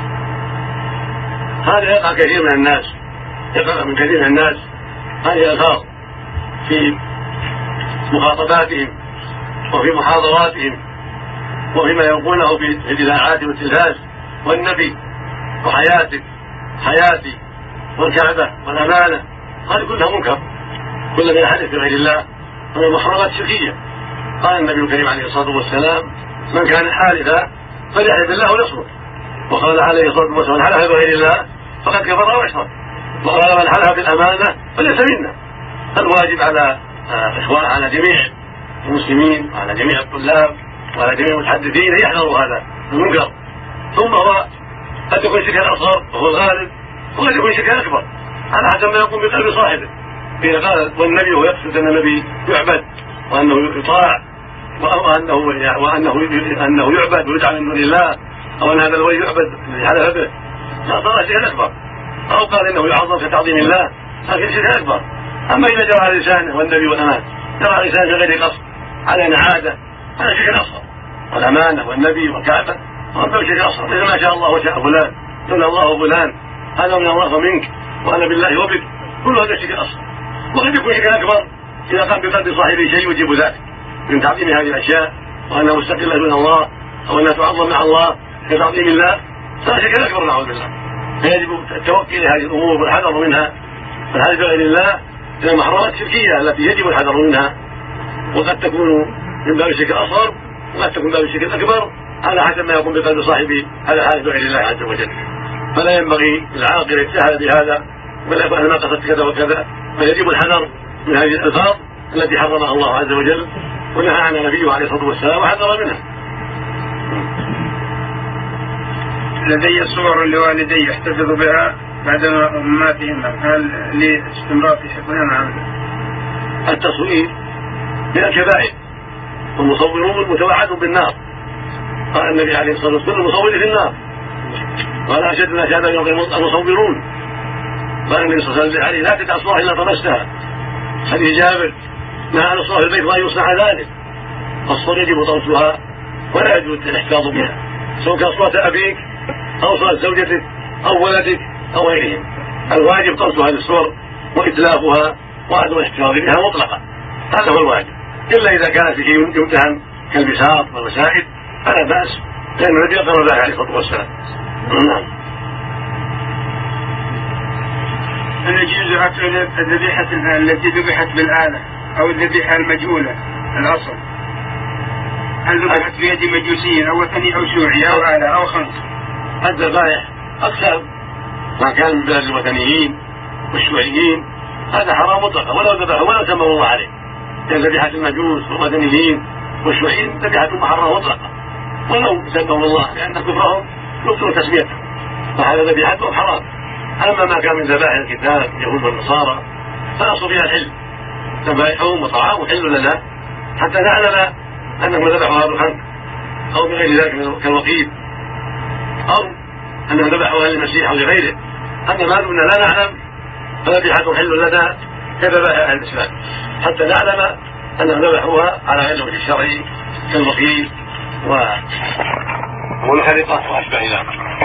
هذا يقع كثير من الناس، يقع من كثير من الناس هذه الألفاظ في مخاطباتهم وفي محاضراتهم وفيما يقوله في الإذاعات والتلفاز، والنبي وحياتك حياتي والكعبة والأمانة، هذه كلها منكر، كل من يحدث بغير الله ومن محرمات شركية. قال النبي الكريم عليه الصلاة والسلام: من كان حالفا فليحلف بالله وليصمت. وقال عليه الصلاة والسلام: من حلف بغير الله فقد كفر واشرك. وقال: من حلف بالأمانة فليس منا. الواجب على إخوان على جميع المسلمين وعلى جميع الطلاب وعلى جميع المتحدثين يحذروا هذا المنكر. ثم هو قد يكون شركا أصغر وهو الغالب، وقد يكون شركا أكبر على حسب ما يقوم بقلب صاحبه. إذا قال والنبي هو يقصد أن النبي يعبد وأنه يطاع وأنه وأنه أنه يعبد ويدعى من دون الله، أو أن هذا الولي يعبد الذي حلف به، لا صار شيئا أكبر. أو قال إنه يعظم كتعظيم الله لكن شرك أكبر. أما إذا جرى على لسانه والنبي والأمان جرى على لسانه بغير قصد علينا عادة هذا شرك أصغر، والأمانة والنبي والكعبة هذا شرك أصغر، مثل ما شاء الله وشاء فلان لولا الله وفلان هذا من الله ومنك وأنا بالله وبك، كل هذا شرك أصغر. وقد يكون شرك أكبر إذا قام بقلب صاحبه شيء يجيب ذلك من تعظيم هذه الأشياء وأنها مستقلة من الله أو أنها تعظم مع الله كتعظيم الله، فهذا شرك أكبر نعوذ بالله. فيجب التوكل لهذه الأمور والحذر منها، فالحذر بغير الله من المحرمات الشركية التي يجب الحذر منها، وقد تكون من باب الشرك الأصغر وقد تكون من باب الشرك الأكبر على حسب ما يكون بقلب صاحبه هذا حادث بغير الله عز وجل. فلا ينبغي للعاقل يجتهد بهذا ولا يقول أنا ما قصدت كذا وكذا، فيجب الحذر من هذه الألفاظ التي حرمها الله عز وجل ونهى عنها نبيه عليه الصلاة والسلام وحذر منها. لدي صور لوالدي احتفظ بها بعد مماتهم، هل لاستمرار في حفظها عنه؟ التصوير من الكبائر والمصورون متوعد بالنار، قال النبي عليه الصلاة والسلام المصور في النار، قال أشد الناس عذابا يوم المصورون، قال النبي صلى الله عليه وسلم لا تدع صورة إلا طمستها، حديث جابر نهى عن الصور في البيت وأن يصنع ذلك، فالصور يجب طمسها ولا يجوز الاحتفاظ بها سواء كان صورة أبيك أو صورة زوجتك أو ولدك أو غيرهم، الواجب طمس هذه الصور وإتلافها وعدم الاحتفاظ بها مطلقا، هذا هو الواجب، إلا إذا كان في شيء يمتهن كالبساط والوسائد فلا بأس، لأن النبي قرر ذلك عليه الصلاة والسلام. نعم. هل يجوز أكل الذبيحة التي ذبحت بالآلة أو الذبيحة المجهولة الأصل؟ هل ذبحت بيد مجوسي أو وثني أو شيوعي أو آلة أو خنق؟ الذبائح أقسام، ما كان من بلاد الوثنيين والشيوعيين هذا حرام مطلقا ولو ذبحوا ولا سموا الله عليه، لأن ذبيحة المجوس والوثنيين والشيوعيين ذبيحة محرمة مطلقا ولو سموا الله، لأن كفرهم يبطل تسميته فهذا ذبيحتهم حرام. أما ما كان من ذبائح الكتاب اليهود والنصارى فالأصل فيها الحل، ذبائحهم وطعامهم حل لنا حتى نعلم أنهم ذبحوا هذا الخنق أو بغير ذلك كالوقيد أو أنهم ذبحوا أهل المسيح أو لغيره. أما ما دمنا لا نعلم فذبيحتهم حل لنا كذبائح أهل الإسلام حتى نعلم أنهم ذبحوها على غير الوجه الشرعي كالوقيد والخرقة وأشبه ذلك.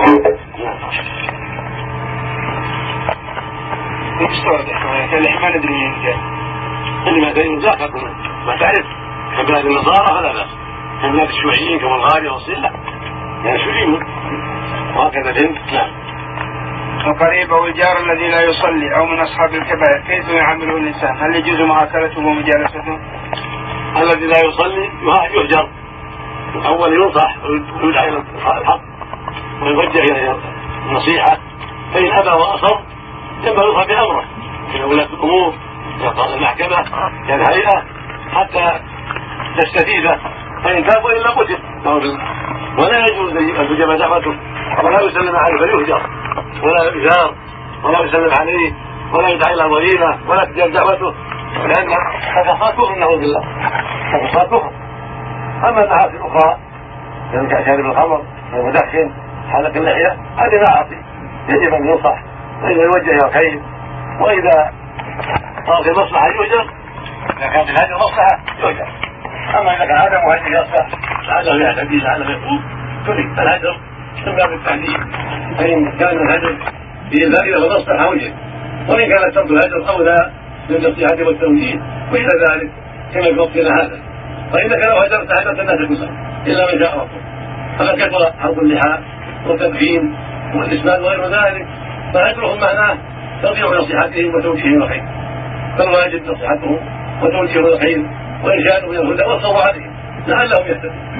ما ندري من جاء اللي ما تدري من جاء ما تعرف كبلاد النصارى فلا بأس، كبلاد الشيوعيين كبلغاريا والصين لا، يعني شيوعيون وهكذا الهند لا. القريب أو الجار الذي لا يصلي أو من أصحاب الكبائر كيف يعامله الإنسان؟ هل يجوز معاكلته ومجالسته؟ الذي لا يصلي يهجر، الأول ينصح ويدعى إلى الحق ويوجه إلى النصيحة، فإن أبى وأصر ينبغي يدخل بأمره في ولاة الأمور في المحكمة كالهيئة حتى تستفيد، فإن تاب إلا قتل، ولا يجوز أن تجب دعوته ولا يسلم عليه فيهجر ولا يزار ولا يسلم عليه ولا يدعى إلى ضريبة ولا تجب دعوته، لأن هذا كفر نعوذ بالله، هذا كفر. أما المعاصي الأخرى يعني كشارب الخمر والمدخن حلق اللحية هذه معاصي يجب أن ينصح وإذا يوجه إلى الخير، وإذا صار في مصلحة يؤجر، إذا كان في الهجر مصلحة يؤجر. أما إذا كان هذا مهجر يصلح لعله يعتدي لعله يفوت ترك الهجر من باب التعليم، فإن كان الهجر في ذلك فمصلحة وجه، وإن كان ترك الهجر أولى للنصيحة والتوجيه وإلى ذلك كما في وقتنا هذا. فإنك لو هجرت هجرت الناس كلها إلا من شاء ربه، فقد كثر حرب اللحى والتدخين والإسلام وغير ذلك، فهجرهم معناه تضيع نصيحتهم وتوجيههم الخير، فالواجب نصيحتهم وتوجيههم الخير وإرشادهم إلى الهدى والصواب عليهم لعلهم يهتدون.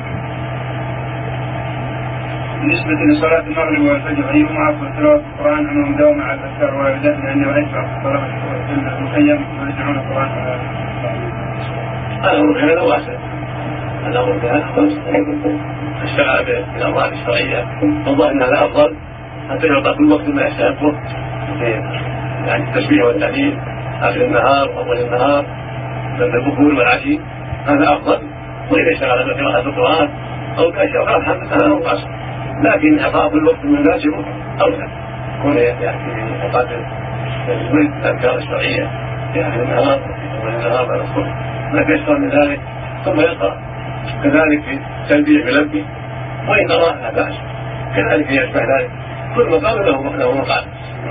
بالنسبة لصلاة المغرب والفجر هل يمنع تلاوة القرآن أم مداومة على الأذكار والعبادات، لأنه رأيت الطلبة في المخيم يرجعون القرآن على الأمر كان واسع، الأمر كان اشتغل بالأمراض الشرعية والله أن هذا أفضل حتى يعطى كل وقت ما يستحقه، يعني التسبيح والتهليل آخر النهار أول النهار بين البكور والعشي هذا أفضل، وإذا اشتغل بقراءة القرآن أو كأشياء أخرى الحمد لله هو أصل، لكن إعطاء كل وقت مناسبه أولى كون يعني أوقات يريد الأذكار الشرعية في آخر النهار وفي النهار بعد الصبح ما يكثر من ذلك ثم يقرأ كذلك في تلبية بلبي وإن قرأ لا بأس كذلك يشبه ذلك كل مقام له له مقام.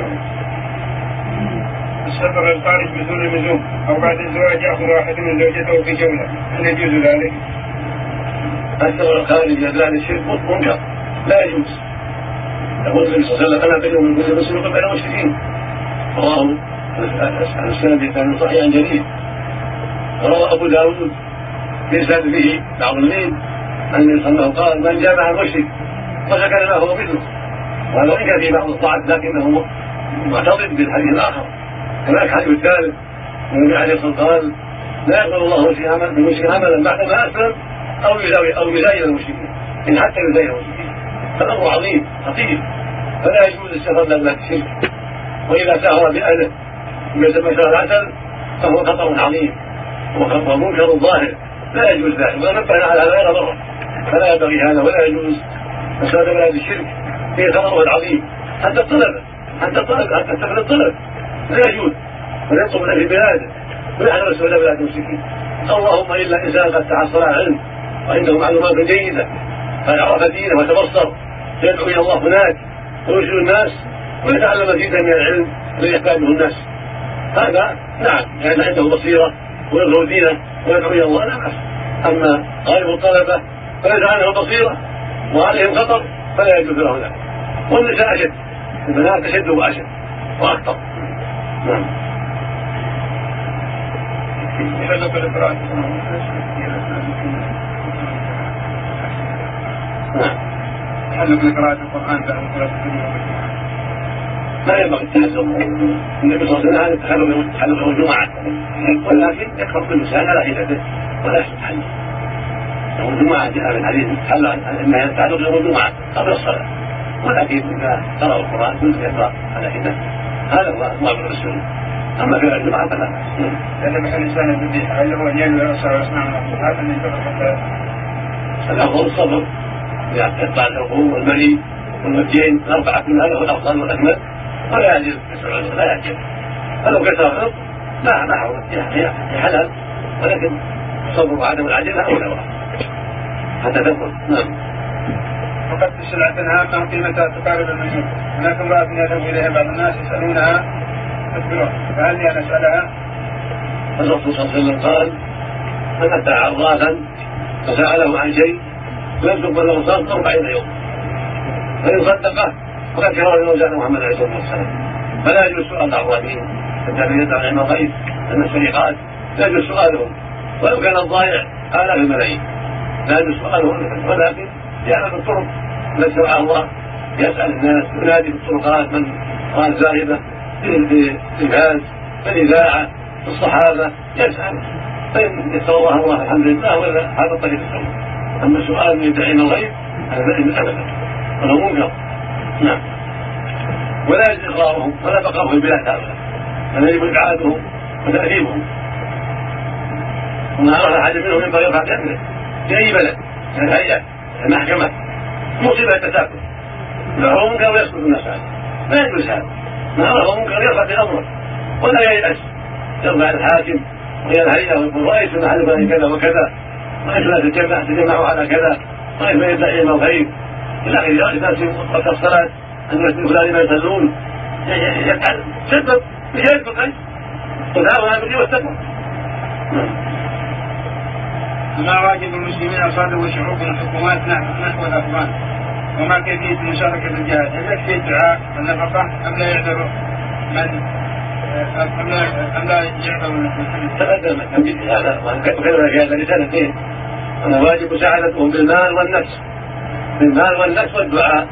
السفر الخارج بدون اللزوم أو بعد الزواج يأخذ واحد من زوجته في جولة هل يجوز ذلك؟ السفر الخارج لأدلال الشرك منكر لا يجوز. يقول النبي صلى الله عليه وسلم أنا بينهم من كل مسلم وبين المشركين رواه السند كان صحيحا جديد. روى أبو داود بإسناد به بعض الليل أن النبي صلى الله عليه وسلم قال من جامع المشرك فسكن له هو مثله وهذا إن كان في بعض الضعف لكنه معتضد بالحديث الآخر. هناك حديث الثالث النبي عليه الصلاة والسلام لا يقبل الله بالمشرك عملا بعدما أسلم أو يزاوي أو يزايد المشركين إن حتى يزايد المشركين فالأمر عظيم خطير فلا يجوز السفر لأجل الشرك. وإذا سافر بأهله ويتم شهر العسل فهو خطر عظيم ومنكر ظاهر لا يجوز ذلك ونبهنا على هذا غير مرة فلا ينبغي هذا ولا يجوز. مسألة بلاد الشرك فيه خطر عظيم حتى الطلبة حتى الطلبة حتى السفر الطلب لا يجوز ويطلب من أهل بلاده ويحذر السفر إلى بلاد المشركين. اللهم إلا إنسان قد تحصل على علم وعنده معلومات جيدة قد عرف دينه وتبصر يدعو إلى الله هناك ويرشد الناس ويتعلم مزيدا من العلم الذي يحتاجه الناس هذا نعم يعني عنده بصيرة ويظهر دينه ويدعو إلى الله لا بأس. أما غالب الطلبة فليس عنه بصيرة وعليهم خطر فلا يجوز له ذلك. والنساء أشد البنات أشد وأشد وأخطر. نعم. يحلق القرآن نعم يحلق قراءة القرآن بعد صلاة الجمعة لا ينبغي التحلق. النبي صلى الله عليه وسلم تحلق يوم الجمعة ولكن يقرأ كل سنة على حدته ولا يتحلق. يوم الجمعة جاء بالحديث تحلق أنها يتحلق يوم الجمعة قبل الصلاة ولكن إذا قرأ القرآن كل يقرأ على حدته هذا هو أمر السنة. أما في الجمعة فلا. لأن بحل الإنسان الذبيح هل هو ينوي الرسول ويصنع هذا من يتبقى الأفضل الصبر يقطع العقول والمري والمدين الأربعة كلها له الأفضل والأكمل ولا يجب كسر لا يجب. فلو كسر الرزق لا ما حول يعني حلال ولكن الصبر وعدم العجلة أولى حتى تدخل. نعم. وقد سلعة هامة قيمتها تقارب المليون هناك امرأة يذهب إليها بعض الناس يسألونها تخبرها فهل لي أن أسألها؟ الرسول صلى الله عليه وسلم قال من أتى عرافا فسأله عن شيء لم تقبل له صلاة أربعين يوم فإن صدقه فقد كفر بما جاء محمد عليه الصلاة والسلام. فلا يجوز سؤال العرافين الذين يدعون علم الغيب أن السرقات لا يجوز سؤالهم ولو كان الضائع آلاف الملايين لا يجوز سؤالهم ولكن يعلم الطرق التي شرعها الله يسأل الناس ينادي في الطرقات من قال زاهدة في التلفاز في الإذاعة في الصحابة يسأل فإن يتوضأ الله الحمد لله ولا هذا الطريق السوي. أما سؤال من يدعي الغيب هذا لا أبدا ولا منكر. نعم. ولا يجوز إقرارهم ولا بقاهم في البلاد هؤلاء بل يجب إبعادهم وتأديبهم وما أراد أحد منهم ينبغي يرفع بأمره في أي بلد من الهيئة المحكمة مصيبة التساكن ما هو منكر ويسكت الناس عنه لا يجوز هذا. ما هو منكر يرفع بأمره ولا ييأس يرفع الحاكم وهي الهيئة ويقول رئيس المحل فلان كذا وكذا رئيس لا تجمع تجمعوا على كذا رئيس لا يدعي علم الغيب إلى آخره. الناس وقت الصلاة الناس فلان ما يصلون يفعل سبب بشيء بالخير وتعاون بالبر والتقوى. ما واجب المسلمين أصادوا وشعوب الحكومات نحو الأفغان وما كيفية المشاركة في الجهاد؟ هل يكفي الدعاء والنفقة أم لا يعذر من أم لا أم لا يعذر المسلمين؟ تقدم التنبيه في هذا وكذا في هذا رسالتين أنا واجب مساعدتهم بالمال والنفس بالمال والنفس والدعاء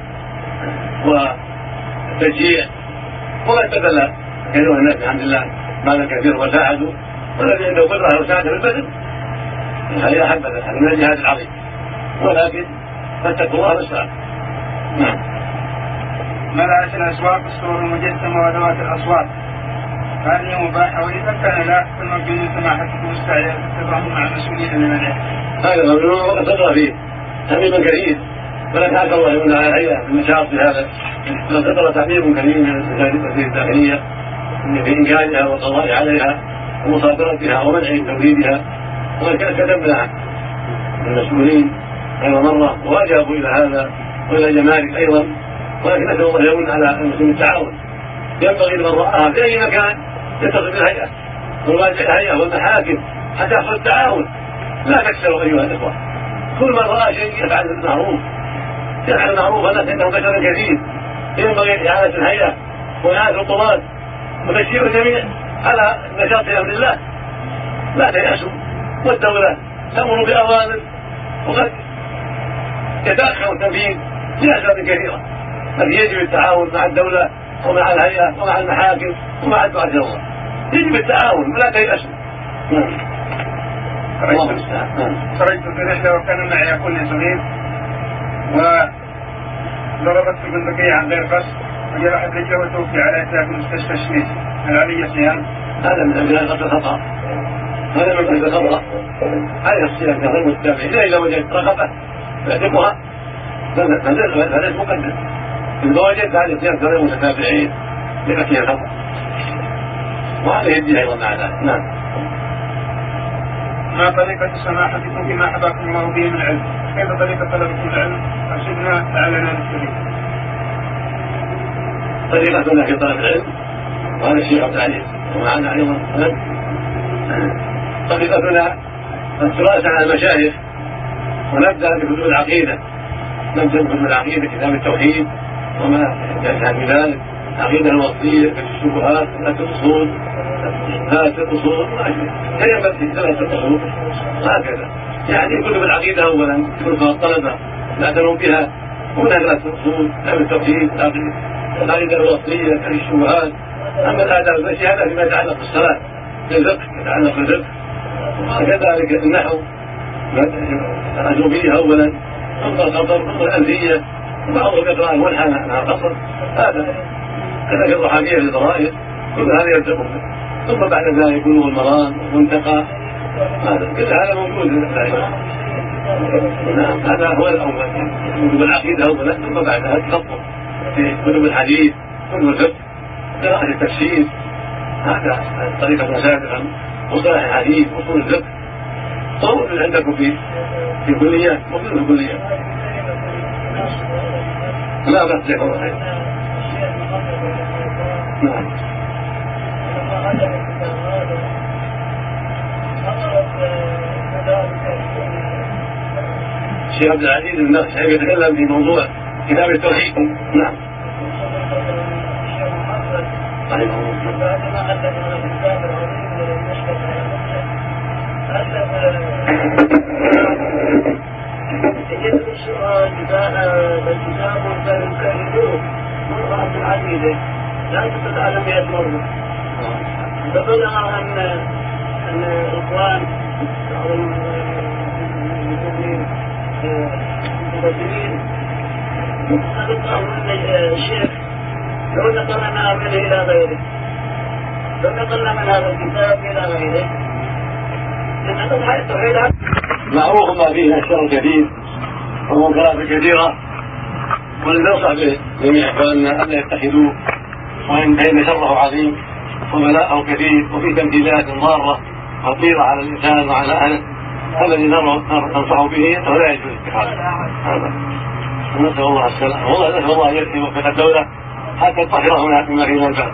والتشجيع وما تبدل كانوا الناس الحمد لله مالا كثير وساعدوا والذي عنده قدرة وساعد في البدن هذه أحب هذا من الجهاد العظيم ولكن فاتقوا الله والسلام. نعم. ملأت الأسواق الصور المجسمة وذوات الأصوات هذه مباحة وإذا كان لا فالموجود سماحتكم مستعجل تتضامن مع المسؤولين لمنعه. هذا ممنوع وقد صدر فيه تحميم كثير ولكن هذا الله يمنع على الحقيقة في النشاط في هذا وقد صدر تحميم كثير من الوزارة الداخلية في إنكارها والقضاء عليها ومصادرتها ومنع توريدها، ومن كتبنا المسؤولين غير مرة وأجابوا إلى هذا وإلى جمارك أيضا، ولكن نسأل الله يمن على المسلمين التعاون. ينبغي لمن رآها في أي مكان يتصل بالهيئة ويواجه الهيئة والمحاكم حتى يحصل التعاون. لا تكسروا أيها الإخوة، كل من رأى شيء يفعل المعروف يفعل المعروف، الناس عندهم بشر كثير، ينبغي إعانة الهيئة وإعانة القضاة وتشجيع الجميع على نشاط أمر الله. لا تيأسوا، والدولة تأمر بأوامر وقد يتأخر التنفيذ لأسباب كثيرة، لكن يجب التعاون مع الدولة ومع الهيئة ومع المحاكم ومع الدعاة إلى الله. يجب التعاون ولا تيأسوا. خرجت في رحلة وكان معي أخوي صغير وضربت في البندقية عن غير قصد وجرحت رجله وتوفي على إطلاق مستشفى الشميس. هل علي صيام؟ هذا من أجل قتل الخطأ، هذا من أجل الخطأ، عليه الصيام غير متابع إلا إذا وجدت رغبة فيعتقها فليس مقدم. إذا وجدت عليه الصيام غير متتابعين لقتل الخطأ وعليه الدين أيضا مع ذلك. نعم. ما طريقة سماحتكم فيما حباكم الله به من العلم؟ كيف طريقة طلبكم العلم؟ أرشدنا لعلنا نستفيد. طريقتنا في طلب العلم وهذا الشيخ عبد العزيز ومعنا أيضا طريقتنا الدراسة على المشايخ، ونبدأ بكتب العقيدة، نبدأ بكتب العقيدة كتاب التوحيد وما يشهد بذلك، العقيدة الوصية، الشبهات، الأصول، ثلاثة الأصول، هي مثل ثلاثة الأصول هكذا. يعني كتب العقيدة أولا كتب الطلبة نعتنوا بها، هنا ثلاثة الأصول، كتاب التوحيد، العقيدة الوصية، الشبهات. أما الآداب والشهادة فيما يتعلق بالصلاة، الفقه يتعلق بالفقه، وكذلك النحو الأجوبية أولا، ثم القطر، ثم الألفية، وبعض القراءة الملحنة مع القصر، هذا كذلك الضحاكية للضرائر، كل هذا يلتقون. ثم بعد ذلك يكون المرام والمنتقى، هذا كل هذا موجود. نعم هذا هو الأول، كتب العقيدة أولا، ثم بعدها تخطط في كتب الحديث، كتب الفقه، قراءة التفسير، هذا طريقة سابقا، وصلاح الحديث، وصول الفقه، طول عندكم في في الكلية وفي الكلية. لا بأس لك الله خير. نعم. الشيخ عبد العزيز بن ناصر يتكلم في موضوع كتاب التوحيد. نعم. يجب السؤال كان الكتاب وكان يكرره مرة العديدة لا تتعلم مئة مرة. فبلغ أن أن الإخوان بعض المسلمين المسلمين قالوا أن الشيخ لو نقلنا منه إلى غيره، لو نقلنا من هذا الكتاب إلى غيره لأن الحياة التوحيد معروف ما فيه من الشر الكثير والمنكرات الكثيرة، ولننصح بجميع إخواننا أن يتخذوه، وإن كان شره عظيم وبلاءه كثير وفي تمثيلات ضارة خطيرة على الإنسان وعلى أهله، الذي ننصح به أنه لا يجوز اتخاذه. هذا نسأل الله السلامة، والله نسأل الله أن يوفق الدولة حتى تطهر هناك مما فيه من البلد.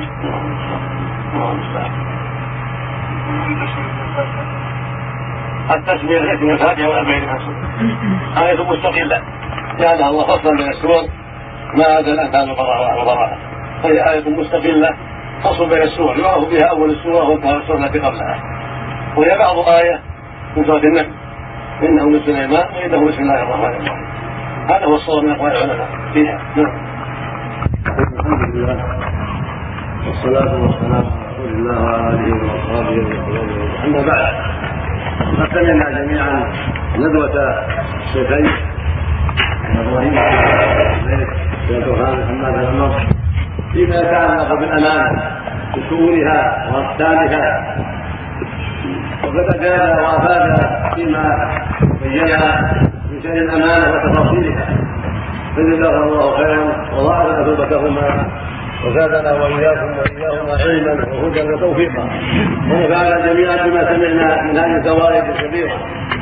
التسمية ليست من الفاتحة ولا بين الأسود، آية مستقلة جعلها الله فصلا بين السور ما عدا الأنفال والبراءة، فهي آية مستقلة فصل بين السور يعرف بها أول السورة وانتهى السورة التي قبلها، وهي بعض آية من سورة النمل إنه من سليمان وإنه بسم الله الرحمن الرحيم. هذا هو الصواب من أقوال العلماء فيها. نعم. الحمد لله والصلاة والسلام على رسول الله وعلى آله وأصحابه وسلم. أما بعد، قد سمعنا جميعا ندوة الشيخين إبراهيم والدخان محمد الأمر فيما يتعلق بالأمانة بشؤونها وأقسامها، وقد أجاب وأفاد فيما بين من شأن الأمانة وتفاصيلها، فجزاه الله خيرا وضاعف مثوبتهما وزادنا واياكم واياهم علما وهدى وتوفيقا، ونفعنا جميعا بما سمعنا من هذه الفوائد الكبيره.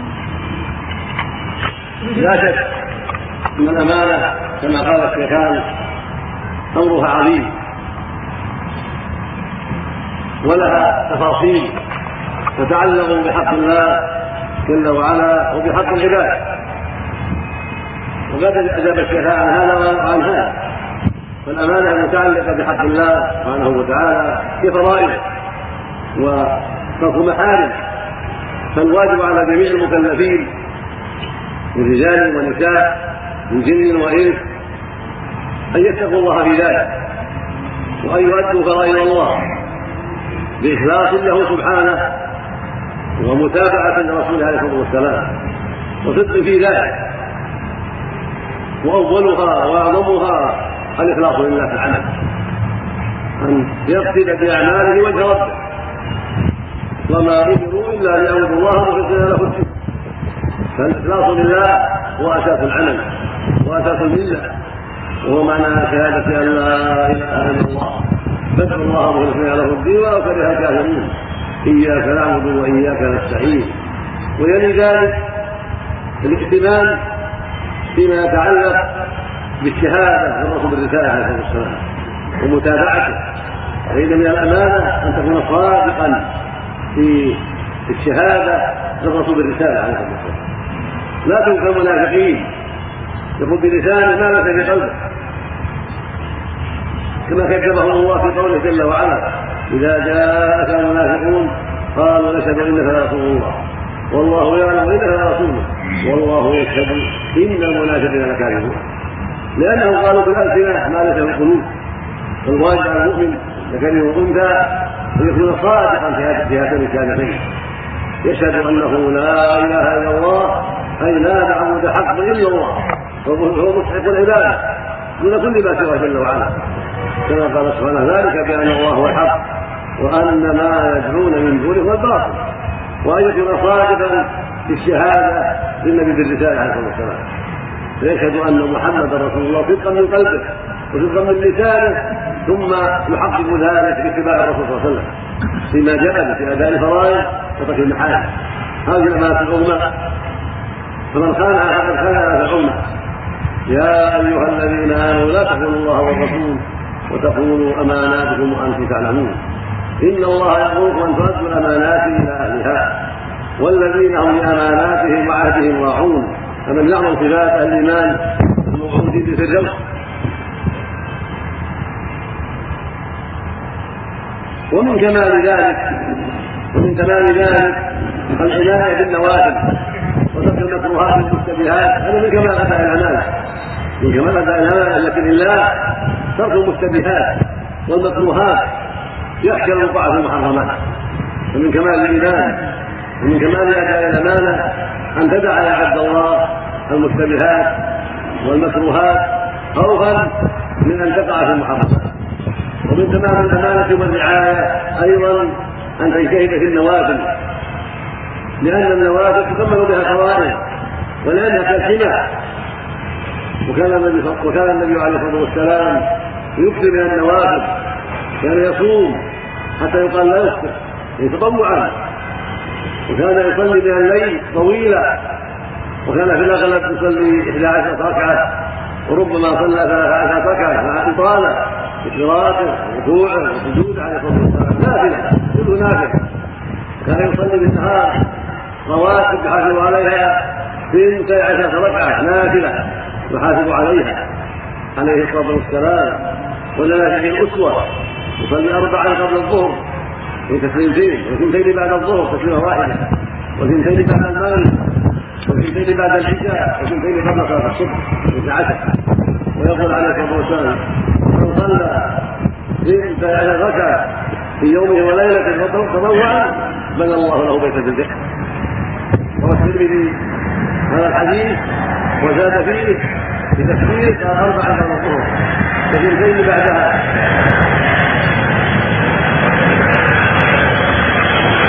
لا شك ان الامانه كما قال الشيخان امرها عظيم ولها تفاصيل تتعلق بحق الله جل وعلا وبحق العباد، وقد اجاب الشيخان عن هذا وعن هذا. فالامانه المتعلقه بحق الله سبحانه وتعالى في فرائضه وترك محارم، فالواجب على جميع المكلفين من رجال ونساء من جن وانس ان يتقوا الله في ذلك، وان يؤدوا فرائض الله باخلاص له سبحانه ومتابعه لرسوله عليه الصلاه والسلام وصدق في ذلك، واولها واعظمها الاخلاص لله في العمل، ان يقصد باعماله وجه ربه، وما امروا الا ليعبدوا الله مخلصين له الدين. فالاخلاص لله هو اساس العمل واساس المله، وهو معنى شهاده ان لا اله الا الله، فادعوا الله مخلصين له الدين ولو كره الكافرون، اياك نعبد واياك نستعين. ويلي ذلك الاهتمام فيما يتعلق بالشهاده للرسول بالرساله عليه الصلاه والسلام ومتابعته، فإن من الامانه ان تكون صادقا في الشهاده للرسول بالرساله عليه الصلاه والسلام، لا تكون كالمنافقين يقول بلسانه ما ليس في قلبه، كما كذبهم الله في قوله جل وعلا: اذا جاءك المنافقون قالوا نشهد انك لرسول الله والله يعلم انك لرسوله والله يشهد ان المنافقين لكاذبون، لانهم قالوا بالالسنه ما ليس في القلوب. فالواجب على المؤمن ذكر وانثى ان يكون صادقا في هاتين الشهادتين، يشهد انه لا اله الا الله، اي لا معبود حق الا الله، وهو مستحق العباده دون كل ما سواه جل وعلا، كما قال سبحانه: ذلك بان الله هو الحق وان ما يدعون من دونه هو الباطل. وان يكون صادقا في الشهاده للنبي بالرساله عليه الصلاه والسلام، فيشهد ان محمدا رسول الله صدقا من قلبه وصدقا من لسانه، ثم يحقق ذلك باتباع الرسول صلى الله عليه وسلم فيما جاء في اداء الفرائض وترك المحارم. هذه الامانه العظمى، فمن خانها فقد خانها في الامه. يا ايها الذين امنوا لا تخونوا الله والرسول وتخونوا اماناتكم وانتم تعلمون، ان الله يامركم ان تؤدوا الامانات الى اهلها والذين هم لاماناتهم وعهدهم راعون. فمن يعمل صفات الايمان الموجود في الفردوس. ومن كمال ذلك ومن كمال ذلك العنايه بالنوافل وترك المكروهات والمشتبهات، هذا من كمال اداء الامانه، من كمال اداء الامانه التي لله ترك المشتبهات والمكروهات يخشى الوقوع في المحرمات. ومن كمال الايمان ومن كمال اداء الامانه ان تدع يا عبد الله المشتبهات والمكروهات خوفا من ان تقع في المحرمات. ومن تمام الامانه والرعايه ايضا ان تجتهد في النوافل، لان النوافل تكمل بها الفرائض ولانها كالحمى. وكان النبي وكان النبي عليه الصلاه والسلام يكثر من النوافل، كان يصوم حتى يقال لا يفطر تطوعا، وكان يصلي من الليل طويلا، وكان في الاغلب يصلي احدى عشرة ركعه، وربما صلى ثلاث عشرة ركعه مع اطاله بقراءته وركوعه وسجوده عليه الصلاه والسلام، نافله كله نافله. كان يصلي بالنهار رواتب يحافظ عليها اثنتي عشرة ركعه نافله يحافظ عليها عليه الصلاه والسلام، ولنا فيه الاسوه، يصلي اربعا قبل الظهر وتسليمتين، وثنتين بعد الظهر تسليمه واحده، وثنتين بعد المغرب، وثنتين بعد العشاء، وثنتين قبل صلاه الصبح اثنتا عشر. ويقول عليه الصلاه والسلام: من صلى اثنتي عشرة ركعه في يومه وليلته تطوعا بنى الله له بيتا في الجنه. روى الترمذي هذا الحديث وزاد فيه بتفسير قال اربعا قبل الظهر وثنتين بعدها.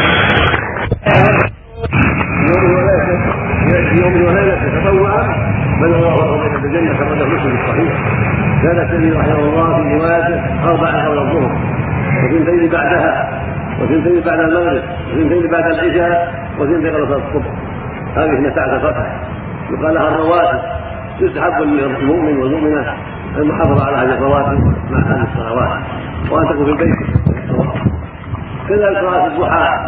يوم وليلته تطوعا بل الله بين الجنه كما له مسلم الصحيح. كان الترمذي رحمه الله في روايته اربع قبل الظهر وثنتين بعدها وثنتين بعد المغرب وثنتين بعد العشاء وثنتين قبل الصبح. هذه اثنتا عشر فتحه يقال لها الرواتب. يستحب للمؤمن والمؤمنه المحافظه على هذه الرواتب مع هذه الصلوات وان تكون في البيت. كذلك صلاه الضحى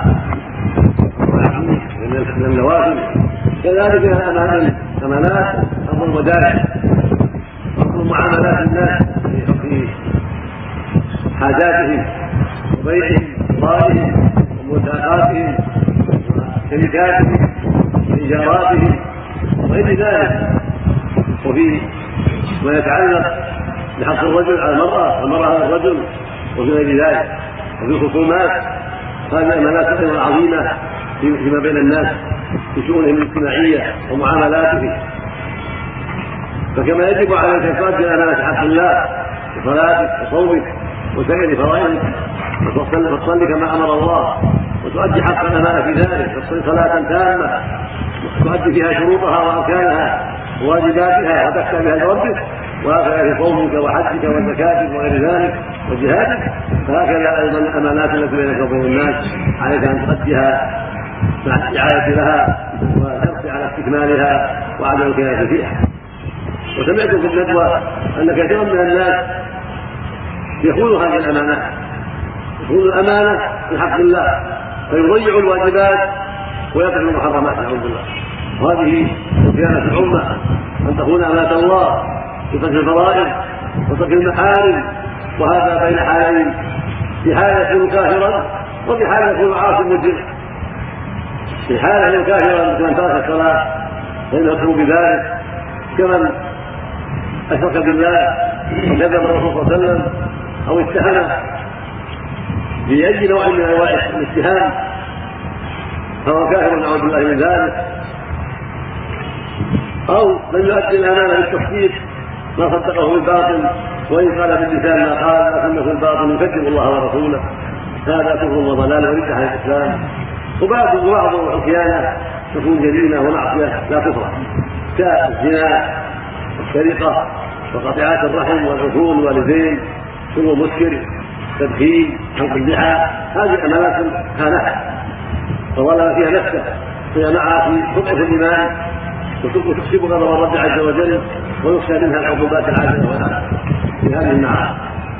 من النوافل كذلك الامانات امانات امر الودائع امر معاملات الناس في حاجاتهم وبيعهم وقضائهم وموثقاتهم وشركاتهم وايجاراتهم وغير ذلك. وفي ما يتعلق بحق الرجل على المراه والمراه على الرجل وفي غير ذلك. وفي الخصومات هذه امانات ايضا عظيمه فيما بين الناس في شؤونهم الاجتماعيه ومعاملاتهم. فكما يجب عليك ان تؤدي امانه حق الله بصلاتك وصومك وسائر فرائضك وتصلي كما امر الله وتؤدي حق الامانه في ذلك تصلي صلاه تامه تؤدي فيها شروطها واركانها وواجباتها وتخشى بها لربك. وهكذا في صومك وحجك وزكاتك وغير ذلك وجهادك. فهكذا ايضا الامانات التي بينك وبين الناس عليك ان تؤديها مع الرعايه لها وتحرص على استكمالها وعدم الكياس فيها. وسمعت في الندوه ان كثيرا من الناس يخون هذه الامانات يخون الامانه في حق الله فيضيع الواجبات ويترك المحرمات نعوذ بالله. وهذه خيانه الامه ان تخون امانه الله بترك الفرائض وترك المحارم. وهذا بين حالين في حال يكون كافرا وفي حال يكون عاصي مجرم. في حال يكون كافرا مثل من ترك الصلاه فانه بذلك كمن اشرك بالله وكذب الرسول صلى الله عليه وسلم او اتهم باي نوع من انواع الاتهام فهو كافر نعوذ بالله من ذلك. او من يؤدي الامانه بالتصديق ما صدقه بالباطل وان قال باللسان ما قال لكنه في الباطن يكذب الله ورسوله. هذا كفر وضلال ورد عن الاسلام. وبعض بعض الخيانه تكون جريمه ومعصيه لا كفر كالزنا والسرقه وقطيعات الرحم والعقول والوالدين شرب مسكر تدخين حلق اللحى. هذه امانات خانها فظلم فيها نفسه فهي معها في تضعف الايمان وتكسب غضب الرب عز وجل ويخشى منها العقوبات العاجله والآخره في هذه المعاصي.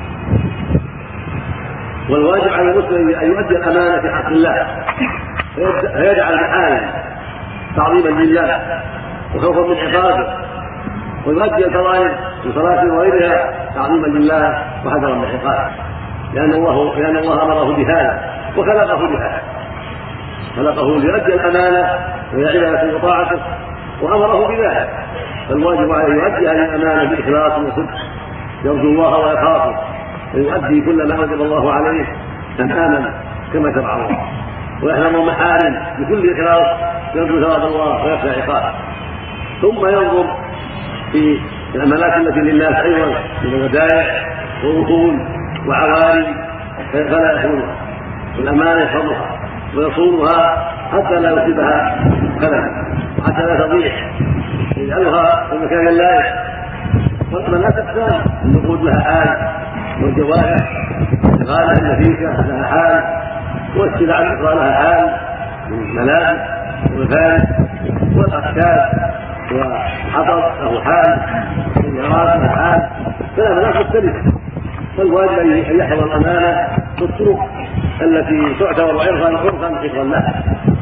والواجب على المسلم ان يؤدي الامانه في حق الله فيجعل بحاله تعظيما لله وخوفا من عقابه ويؤدي الفرائض من صلاه وغيرها تعظيما لله وحذرا من عقابه لان الله لان الله امره بهذا وخلقه بهذا. خلقه ليؤدي الامانه ويعلها وطاعته وامره بذلك. فالواجب عليه يؤدي هذه الامانه باخلاص وصدق يرجو الله ويخافه ويؤدي كل ما وجب الله عليه تماما كما شرع الله ويحذر المحارم بكل اخلاص يرجو ثواب الله ويخشى عقابه. ثم ينظر في الامانات التي للناس ايضا من الودائع واصول وعوارض فلا يخونها والامانه يحفظها ويصونها حتى لا يصيبها خلل وحتى لا تضيع يجعلها في مكان اللائق. والامانات اقسام النقود لها حال والجواهر الغالة النفيسة لها حال والسلع الأخرى لها حال من الملابس والمفارس والأخشاب والحطب له حال والجراد لها حال. فالأمانات مختلفة. فالواجب أن يحفظ الأمانة بالطرق التي تعتبر عرفا عرفا حفظا لها.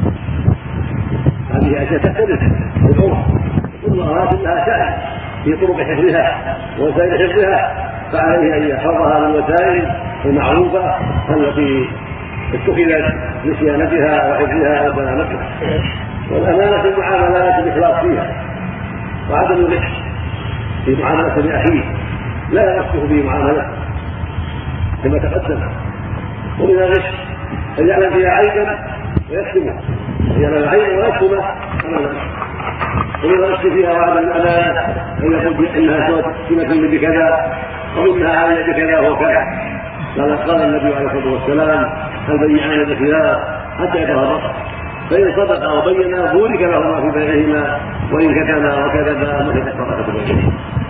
هذه أشياء تختلف بالعرف كل أمانات لها شأن في طرق حفظها ووسائل حفظها فعليه أن يحفظها من الوسائل المعروفة التي اتخذت لصيانتها وحفظها وسلامتها. والأمانة في المعاملات الإخلاص فيها وعدم الغش في معاملة لأخيه لا يغشه به معاملته كما تقدم. ومن الغش أن يعلم فيها عيبا ويكتمه أن يعلم العيب ويكتمه. ومن الغش فيها وعدم الأمانة أن يقول إنها سمة بكذا ومنها علي بكذا وكذا. قال النبي عليه الصلاه والسلام البيعان بخلاف حتى يتفرقا فان صدقا وبينا بورك لهما في بيعهما وإن كتم وكذب محقت بركة اليمين.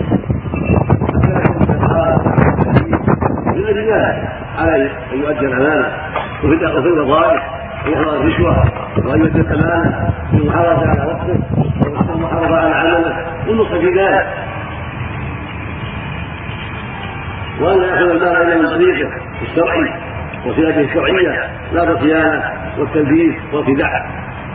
من الرجال على أن يؤدي الأمانة وفي الوظائف ويحضر الرشوة وأن يؤدي الأمانة بالمحافظة على وقته والمحافظة على عمله والنصح في ذلك، وأن يأخذ المال إلى من طريقه الشرعي وصيغته الشرعية لا بالخيانة والتلبيس والخداع.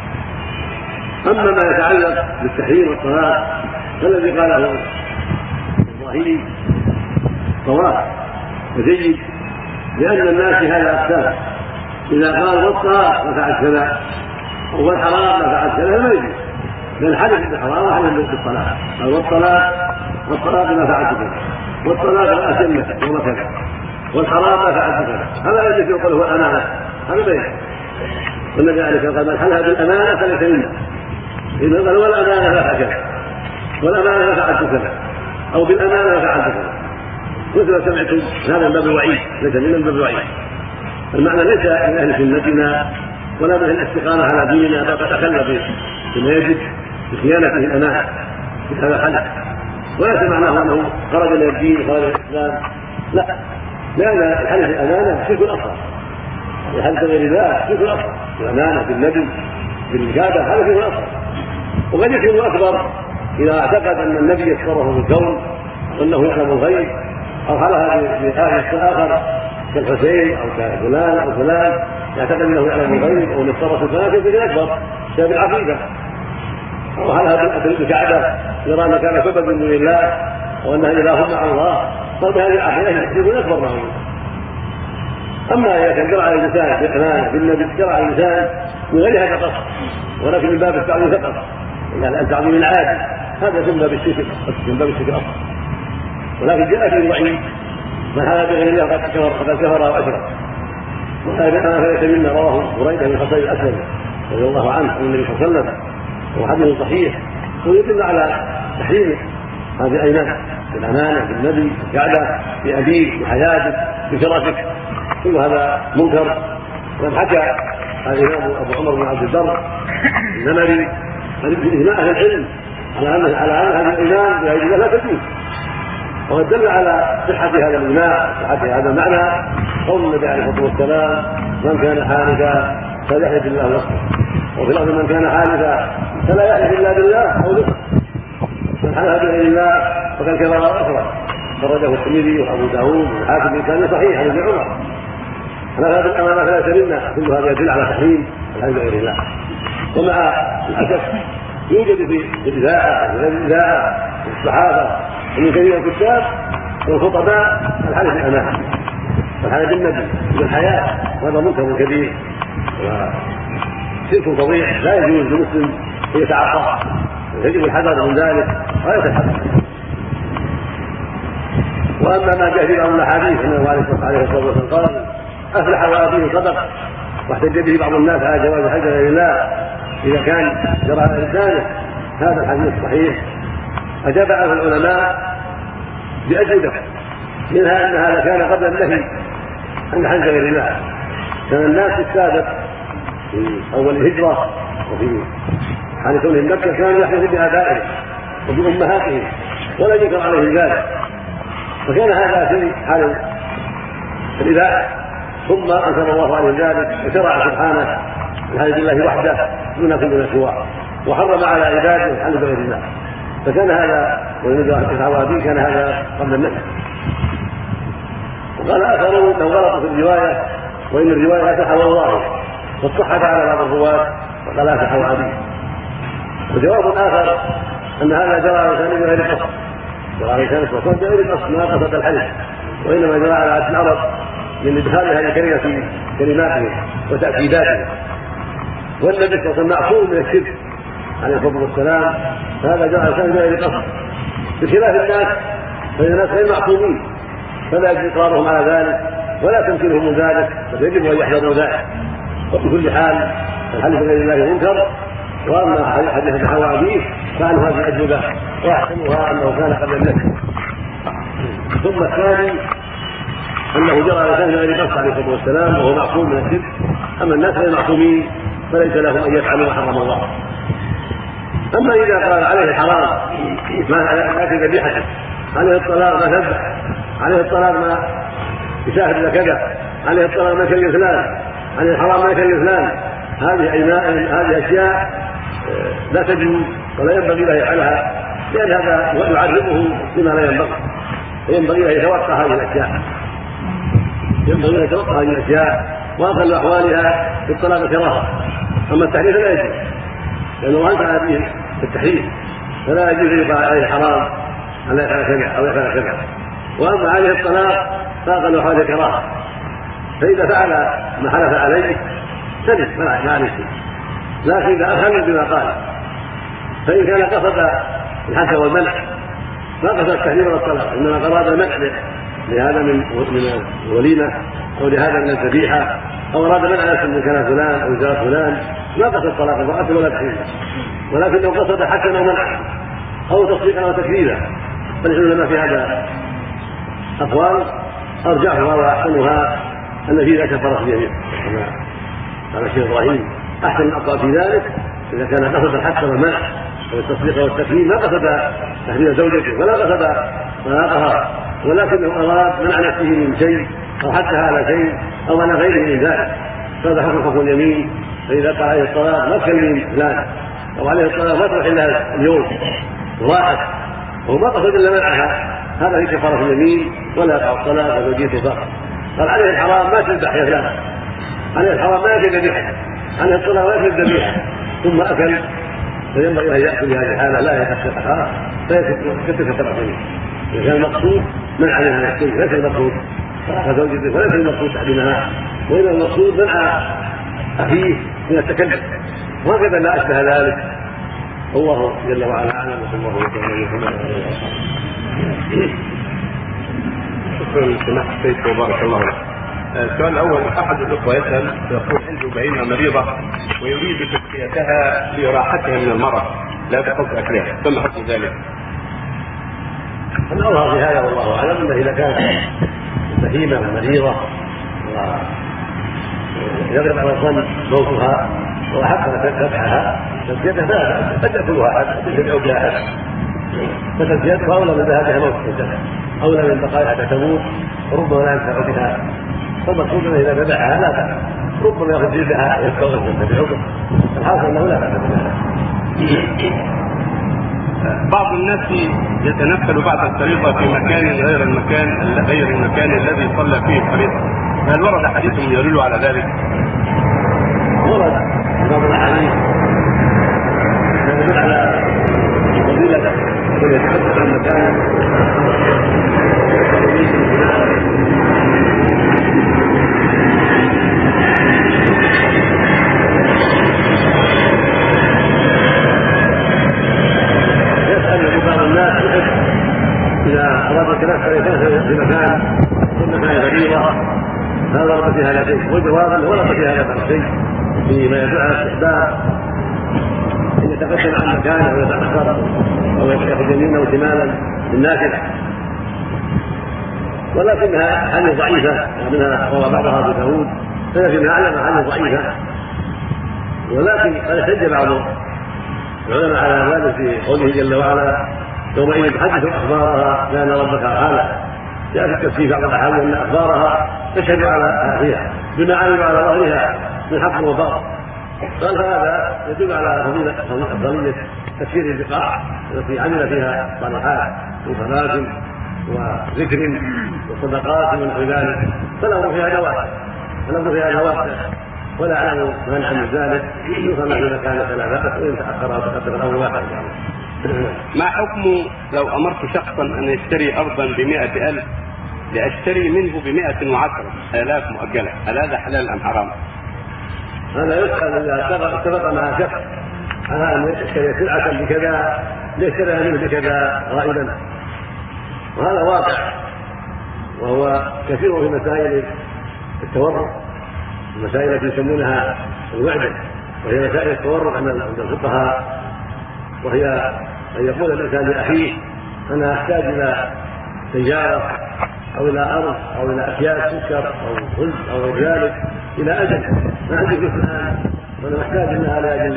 أما ما يتعلق بالتحريم والطلاق فالذي قاله الظاهري صواب وجيد، لأن الناس هذا أقسام، إذا قال والطلاق ففعل كذا والحرام ففعل كذا ما يجوز، بل حدث بالحرام وحدث بالطلاق، أو والطلاق والطلاق ما فعلت كذا والطلاق لا أتمت وما كذا والحرام ما فعلت كذا، هذا الذي يقول هو الأمانة، هذا بين والنبي عليه الصلاة والسلام حلها بالأمانة فليس منا، إذا قال والأمانة لا فعلت كذا والأمانة لا فعلت كذا أو بالأمانة لا فعلت كذا، مثل سمعتم هذا من باب الوعيد ليس من باب الوعيد. المعنى ليس من أهل سنتنا ولا من الاستقامة على ديننا فقد أخل بما يجب بخيانته الأمانة بهذا الحدث، وليس معناه أنه خرج من الدين خرج من الإسلام، لا، لأن الحدث الأمانة شرك أصغر، الحدث غير ذلك شرك أصغر، الأمانة بالنبي بالمكاتبة هذا شرك أصغر، وقد يكون أكبر إذا اعتقد أن النبي يشكره في الكون وأنه يعلم الغيب أو حلها بآخر آخر كالحسين أو كفلان أو فلان يعتقد أنه يعلم الغيب أو نصرة الفلان يكون أكبر بسبب العقيدة، أو حلها بالكعبة يرى أن كان سبب من دون الله وأنها إله مع الله، فبهذه العقيدة يكون أكبر معه. أما إذا كان جرى على الإنسان بالأمانة بالنبي جرى على الإنسان من غير هذا القصد ولكن من باب التعظيم فقط، يعني التعظيم العادي هذا من باب الشرك من باب الشرك الأصغر، ولكن جاء في الوعيد من هذا بغير الله قد كفر فقد كفر او اشرك، وهذا انا فليس منا رواه بريده بن خصي الاسلم رضي الله عنه عن النبي صلى الله عليه وسلم وهو حديث صحيح، ويدل على تحريم هذه الايمان بالامانه بالنبي بالكعبه بابيك بحياتك بشرفك، كل هذا منكر. وقد حكى الامام ابو عمر بن عبد البر النمري عن اجماع اهل العلم على ان على ان هذه الايمان بهذه الله لا تجوز، وقد دل على صحة هذا الإجماع صحة هذا المعنى قول النبي عليه الصلاة والسلام من كان حالفا فليحلف بالله نصره، وفي الأرض من كان حالفا فلا يحلف إلا بالله أو نصره، من حلف بغير الله فقد كفر وأشرك، خرجه الترمذي وأبو داود والحاكم بإسناد صحيح عن ابن عمر. على هذا الأمانة فلا منا كل هذا يدل على تحريم الحلف بغير الله. ومع الأسف يوجد في الإذاعة وفي الإذاعة والصحافة ومن كثير الكتاب والخطباء الحلف بالأمانة والحلف بالنبي بالحياة، وهذا منكر كبير وشرك فظيع لا يجوز للمسلم ان يتعاطاه، يجب الحذر من ذلك ولا يتحدث. واما ما جاء في بعض الاحاديث انه عليه الصلاه والسلام قال افلح وابيه صدق، واحتج به بعض الناس على جواز الحج غير الله اذا كان جرى على لسانه، هذا الحديث صحيح. أجاب عنه العلماء بأجوبة، منها أن هذا كان قبل النهي عن حج غير الله، كان الناس في السابق في أول الهجرة وفي حال كونهم مكة كانوا يحلفون بآبائهم وبأمهاتهم ولا ينكر عليهم ذلك، فكان هذا في حال الإذاعة، ثم أنزل الله عليه ذلك وشرع سبحانه الحلف بالله وحده دون كل سواه، وحرم على عباده الحلف بغير الله، فكان هذا ويريد الحوادث كان هذا قبل النهي. وقال آخرون انه غلط في الروايه وان الروايه لا تحوى الله، فالصحة على بعض الرواة وقال لا تحوى عليه. وجواب اخر ان هذا جرى على لسان غير قصد، جرى على لسان الرسول بغير قصد ما قصد الحلف، وانما جرى على عادة العرب من ادخال هذه الكلمه في كلماتهم وتاكيداتهم، والنبي صلى الله عليه وسلم معصوم من الشرك عليه الصلاه والسلام، فهذا جاء لسان غير قصد، بخلاف الناس فإن الناس غير معصومين فلا يجب اقرارهم على ذلك ولا تمكنهم ذلك، بل يجب ان يحذروا ذلك. وبكل حال الحلف بغير الله منكر، واما حديث التحوى به فعنه هذه الاجوبه واحسنها انه كان قبل النهي. ثم الثاني انه جرى على لسان غير قصد عليه الصلاه والسلام وهو معصوم من الشرك، اما الناس غير معصومين فليس لهم ان يفعلوا ما حرم الله. أما إذا قال عليه حرام ما يأتي ذبيحته، عليه الطلاق ما ذبح، عليه الطلاق ما يسافر إلى كذا، عليه الطلاق ما يكلم فلان، عليه الحرام ما يكلم فلان، هذه هذه أشياء لا تجوز ولا ينبغي له يفعلها، لأن هذا يعرضه لما لا ينبغي، ينبغي له يتوقع هذه الأشياء، ينبغي له يتوقع هذه الأشياء وأقل أحوالها في الطلاق كراهة. أما التحريف لا يجوز، لأنه أنفع به التحريف، فلا يجوز يقال عليه حرام أن يفعل كذا أو يفعل كذا. وأما عليه الطلاق فأقل أحواله كراهة، فإذا فعل ما حلف عليه سلم ما عليه شيء، لكن إذا أخل بما قال، فإن كان قصد الحث والمنع ما قصد التحريم ولا الطلاق، إنما أراد المنع لهذا من من الوليمة أو لهذا من الذبيحة، أو أراد منع نفسه من كلام فلان أو زواج فلان، ما قصد طلاق المرأة ولا تحريمها، ولكنه قصد حسن أو منع أو تصديقا أو تكذيبا. فالعلماء في هذا أقوال أرجحها وأحسنها أن في ذلك فرق اليمين كما قال الشيخ إبراهيم. أحسن الأقوال في ذلك إذا كان قصد الحث والمنع والتصديق والتكذيب، ما قصد تحريم زوجته ولا قصد طلاقها، ولكنه أراد منع نفسه من شيء أو حثها على شيء أو منع غيره من ذلك، فهذا حكم حكم اليمين. فإذا قال عليه الطلاق ما تكلم فلان أو عليه الطلاق ما تروح إلا اليوم وراحت وهو ما قصد إلا منعها، هذا في كفارة اليمين ولا يقع الطلاق وزوجيته فقط. قال عليه الحرام ما تذبح يا فلان، عليه الحرام ما يأكل ذبيحة، عليه الطلاق ما يأكل ذبيحة ثم أكل، فينبغي أن يأكل بهذه الحالة لا يكسر أخاه فيكسر كفارة اليمين. إذا كان المقصود منع منها الشيء ليس المقصود طلاق زوجته وليس المقصود تحريمها، وإنما المقصود منع أخيه من التكلف، وهكذا لا أشبه ذلك. الله جل وعلا أعلم، وصلى الله وسلم على محمد. شكرا سماحة السيد وبارك الله لك. السؤال الأول، أحد الأخوة يسأل يقول عنده بهيمة مريضة ويريد تسقيتها لراحتها من المرض لا تحط أكلها، ثم حكم ذلك؟ الأظهر في هذا والله أعلم أنه إذا كانت بهيمة مريضة ويغلب على الظن موتها وأحق فتحها تسقيتها قد يأكلها أحد قد يدعو أحد، فتسقيتها أولى من ذهابها موتها أولى من بقائها حتى تموت، ربما لا ينفع بها. فالمقصود انه اذا ذبحها لا بأس، ربما ياخذ جلدها ويستوعب بحكم الحاصل انه لا بأس بها. بعض الناس يتنفل بعد الفريضة في مكان غير المكان غير المكان الذي صلى فيه الفريضة، هل ورد حديث يدل على ذلك؟ ورد بعض الاحاديث يدل على فضيلة من يتحدث عن مكان إذا أراد التنفل يتنفل في مكان في مكان فريضة هذا ورد في هذا الشيء، والجواب أنه ورد في هذا الشيء فيما يدل على استحباب أن يتقدم عن مكانه أو يتأخر أو يأخذ يمينا وشمالا بالنافلة، ولكنها حديث ضعيفة ومنها روى بعضها أبو داود، فلكنها أعلم حديث ضعيفة، ولكن قد احتج بعض العلماء على ذلك في قوله جل وعلا يومئذ تحدث اخبارها لان ربك قالها. جاء في التفسير بعض الاحاديث ان اخبارها تشهد على اخيها بما عملوا على ظهرها من حق وباطل، قال هذا يدل على فضيله افضليه تفسير البقاع التي عمل فيها صالحات من صلاه وذكر وصدقات ونحو ذلك، فله فيها نوافل فله فيها نوافل ولا اعلم منعا من ذلك، يصلى اذا كان فلا باس وان تاخر او تقدم الامر واحد. ما حكم لو أمرت شخصا أن يشتري أرضا بمئة ألف لأشتري منه بمئة وعشرة آلاف مؤجلة، هل هذا حلال أم حرام؟ هذا يسأل إذا اتفق مع شخص على أن يشتري سلعة بكذا ليشتريها منه بكذا غائبا، وهذا واقع وهو كثير في مسائل التورق، المسائل التي يسمونها الوعدة، وهي مسائل التورق عند الفقهاء، وهي أن يقول الإنسان لأخيه أنا أحتاج إلى تجارة أو إلى أرض أو إلى أكياس سكر أو خبز أو غير ذلك إلى أجل ما عندي فلوس الآن وأنا أحتاج إلى أجل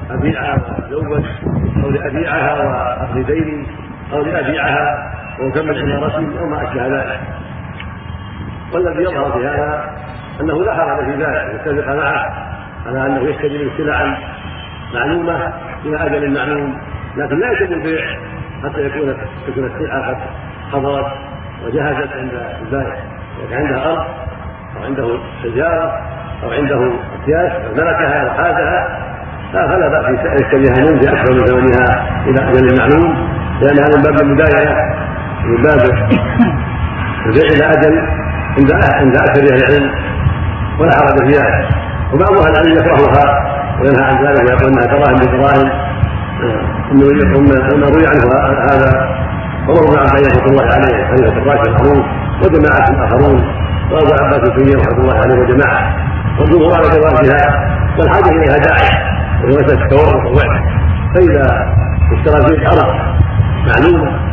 ابيعها واتزوج، او لابيعها واقضي ديني، او لابيعها واكمل عمارتي او ما اشبه ذلك. والذي يظهر في هذا انه لا حرج في ذلك، يتفق معه على انه يشتري من سلع معلومه الى اجل معلوم، لكن لا يتم البيع حتى يكون تكون السلعه قد حضرت وجهزت عند البائع. اذا كان عنده ارض او عنده سياره او عنده اكياس ملكها وحازها فلا باس يشتريها منه باكثر من ثمنها الى اجل معلوم، لان هذا من باب المداينه، من باب البيع الى اجل عند عند اكثر اهل العلم، ولا حرج في ذلك. وبعض اهل العلم يكرهها وينهى عن ذلك ويقول انها دراهم بدراهم. ثم روي عنه هذا عمر بن عبد العزيز رحمه الله عليه، خليفه الراشد المعروف، وجماعه اخرون، وابو عباس الكبير رحمه الله عليه وجماعه، والجمهور على جوازها والحاجه اليها داعيه وهي مساله التورط والوعد. فاذا اشترى فيه ارض معلومه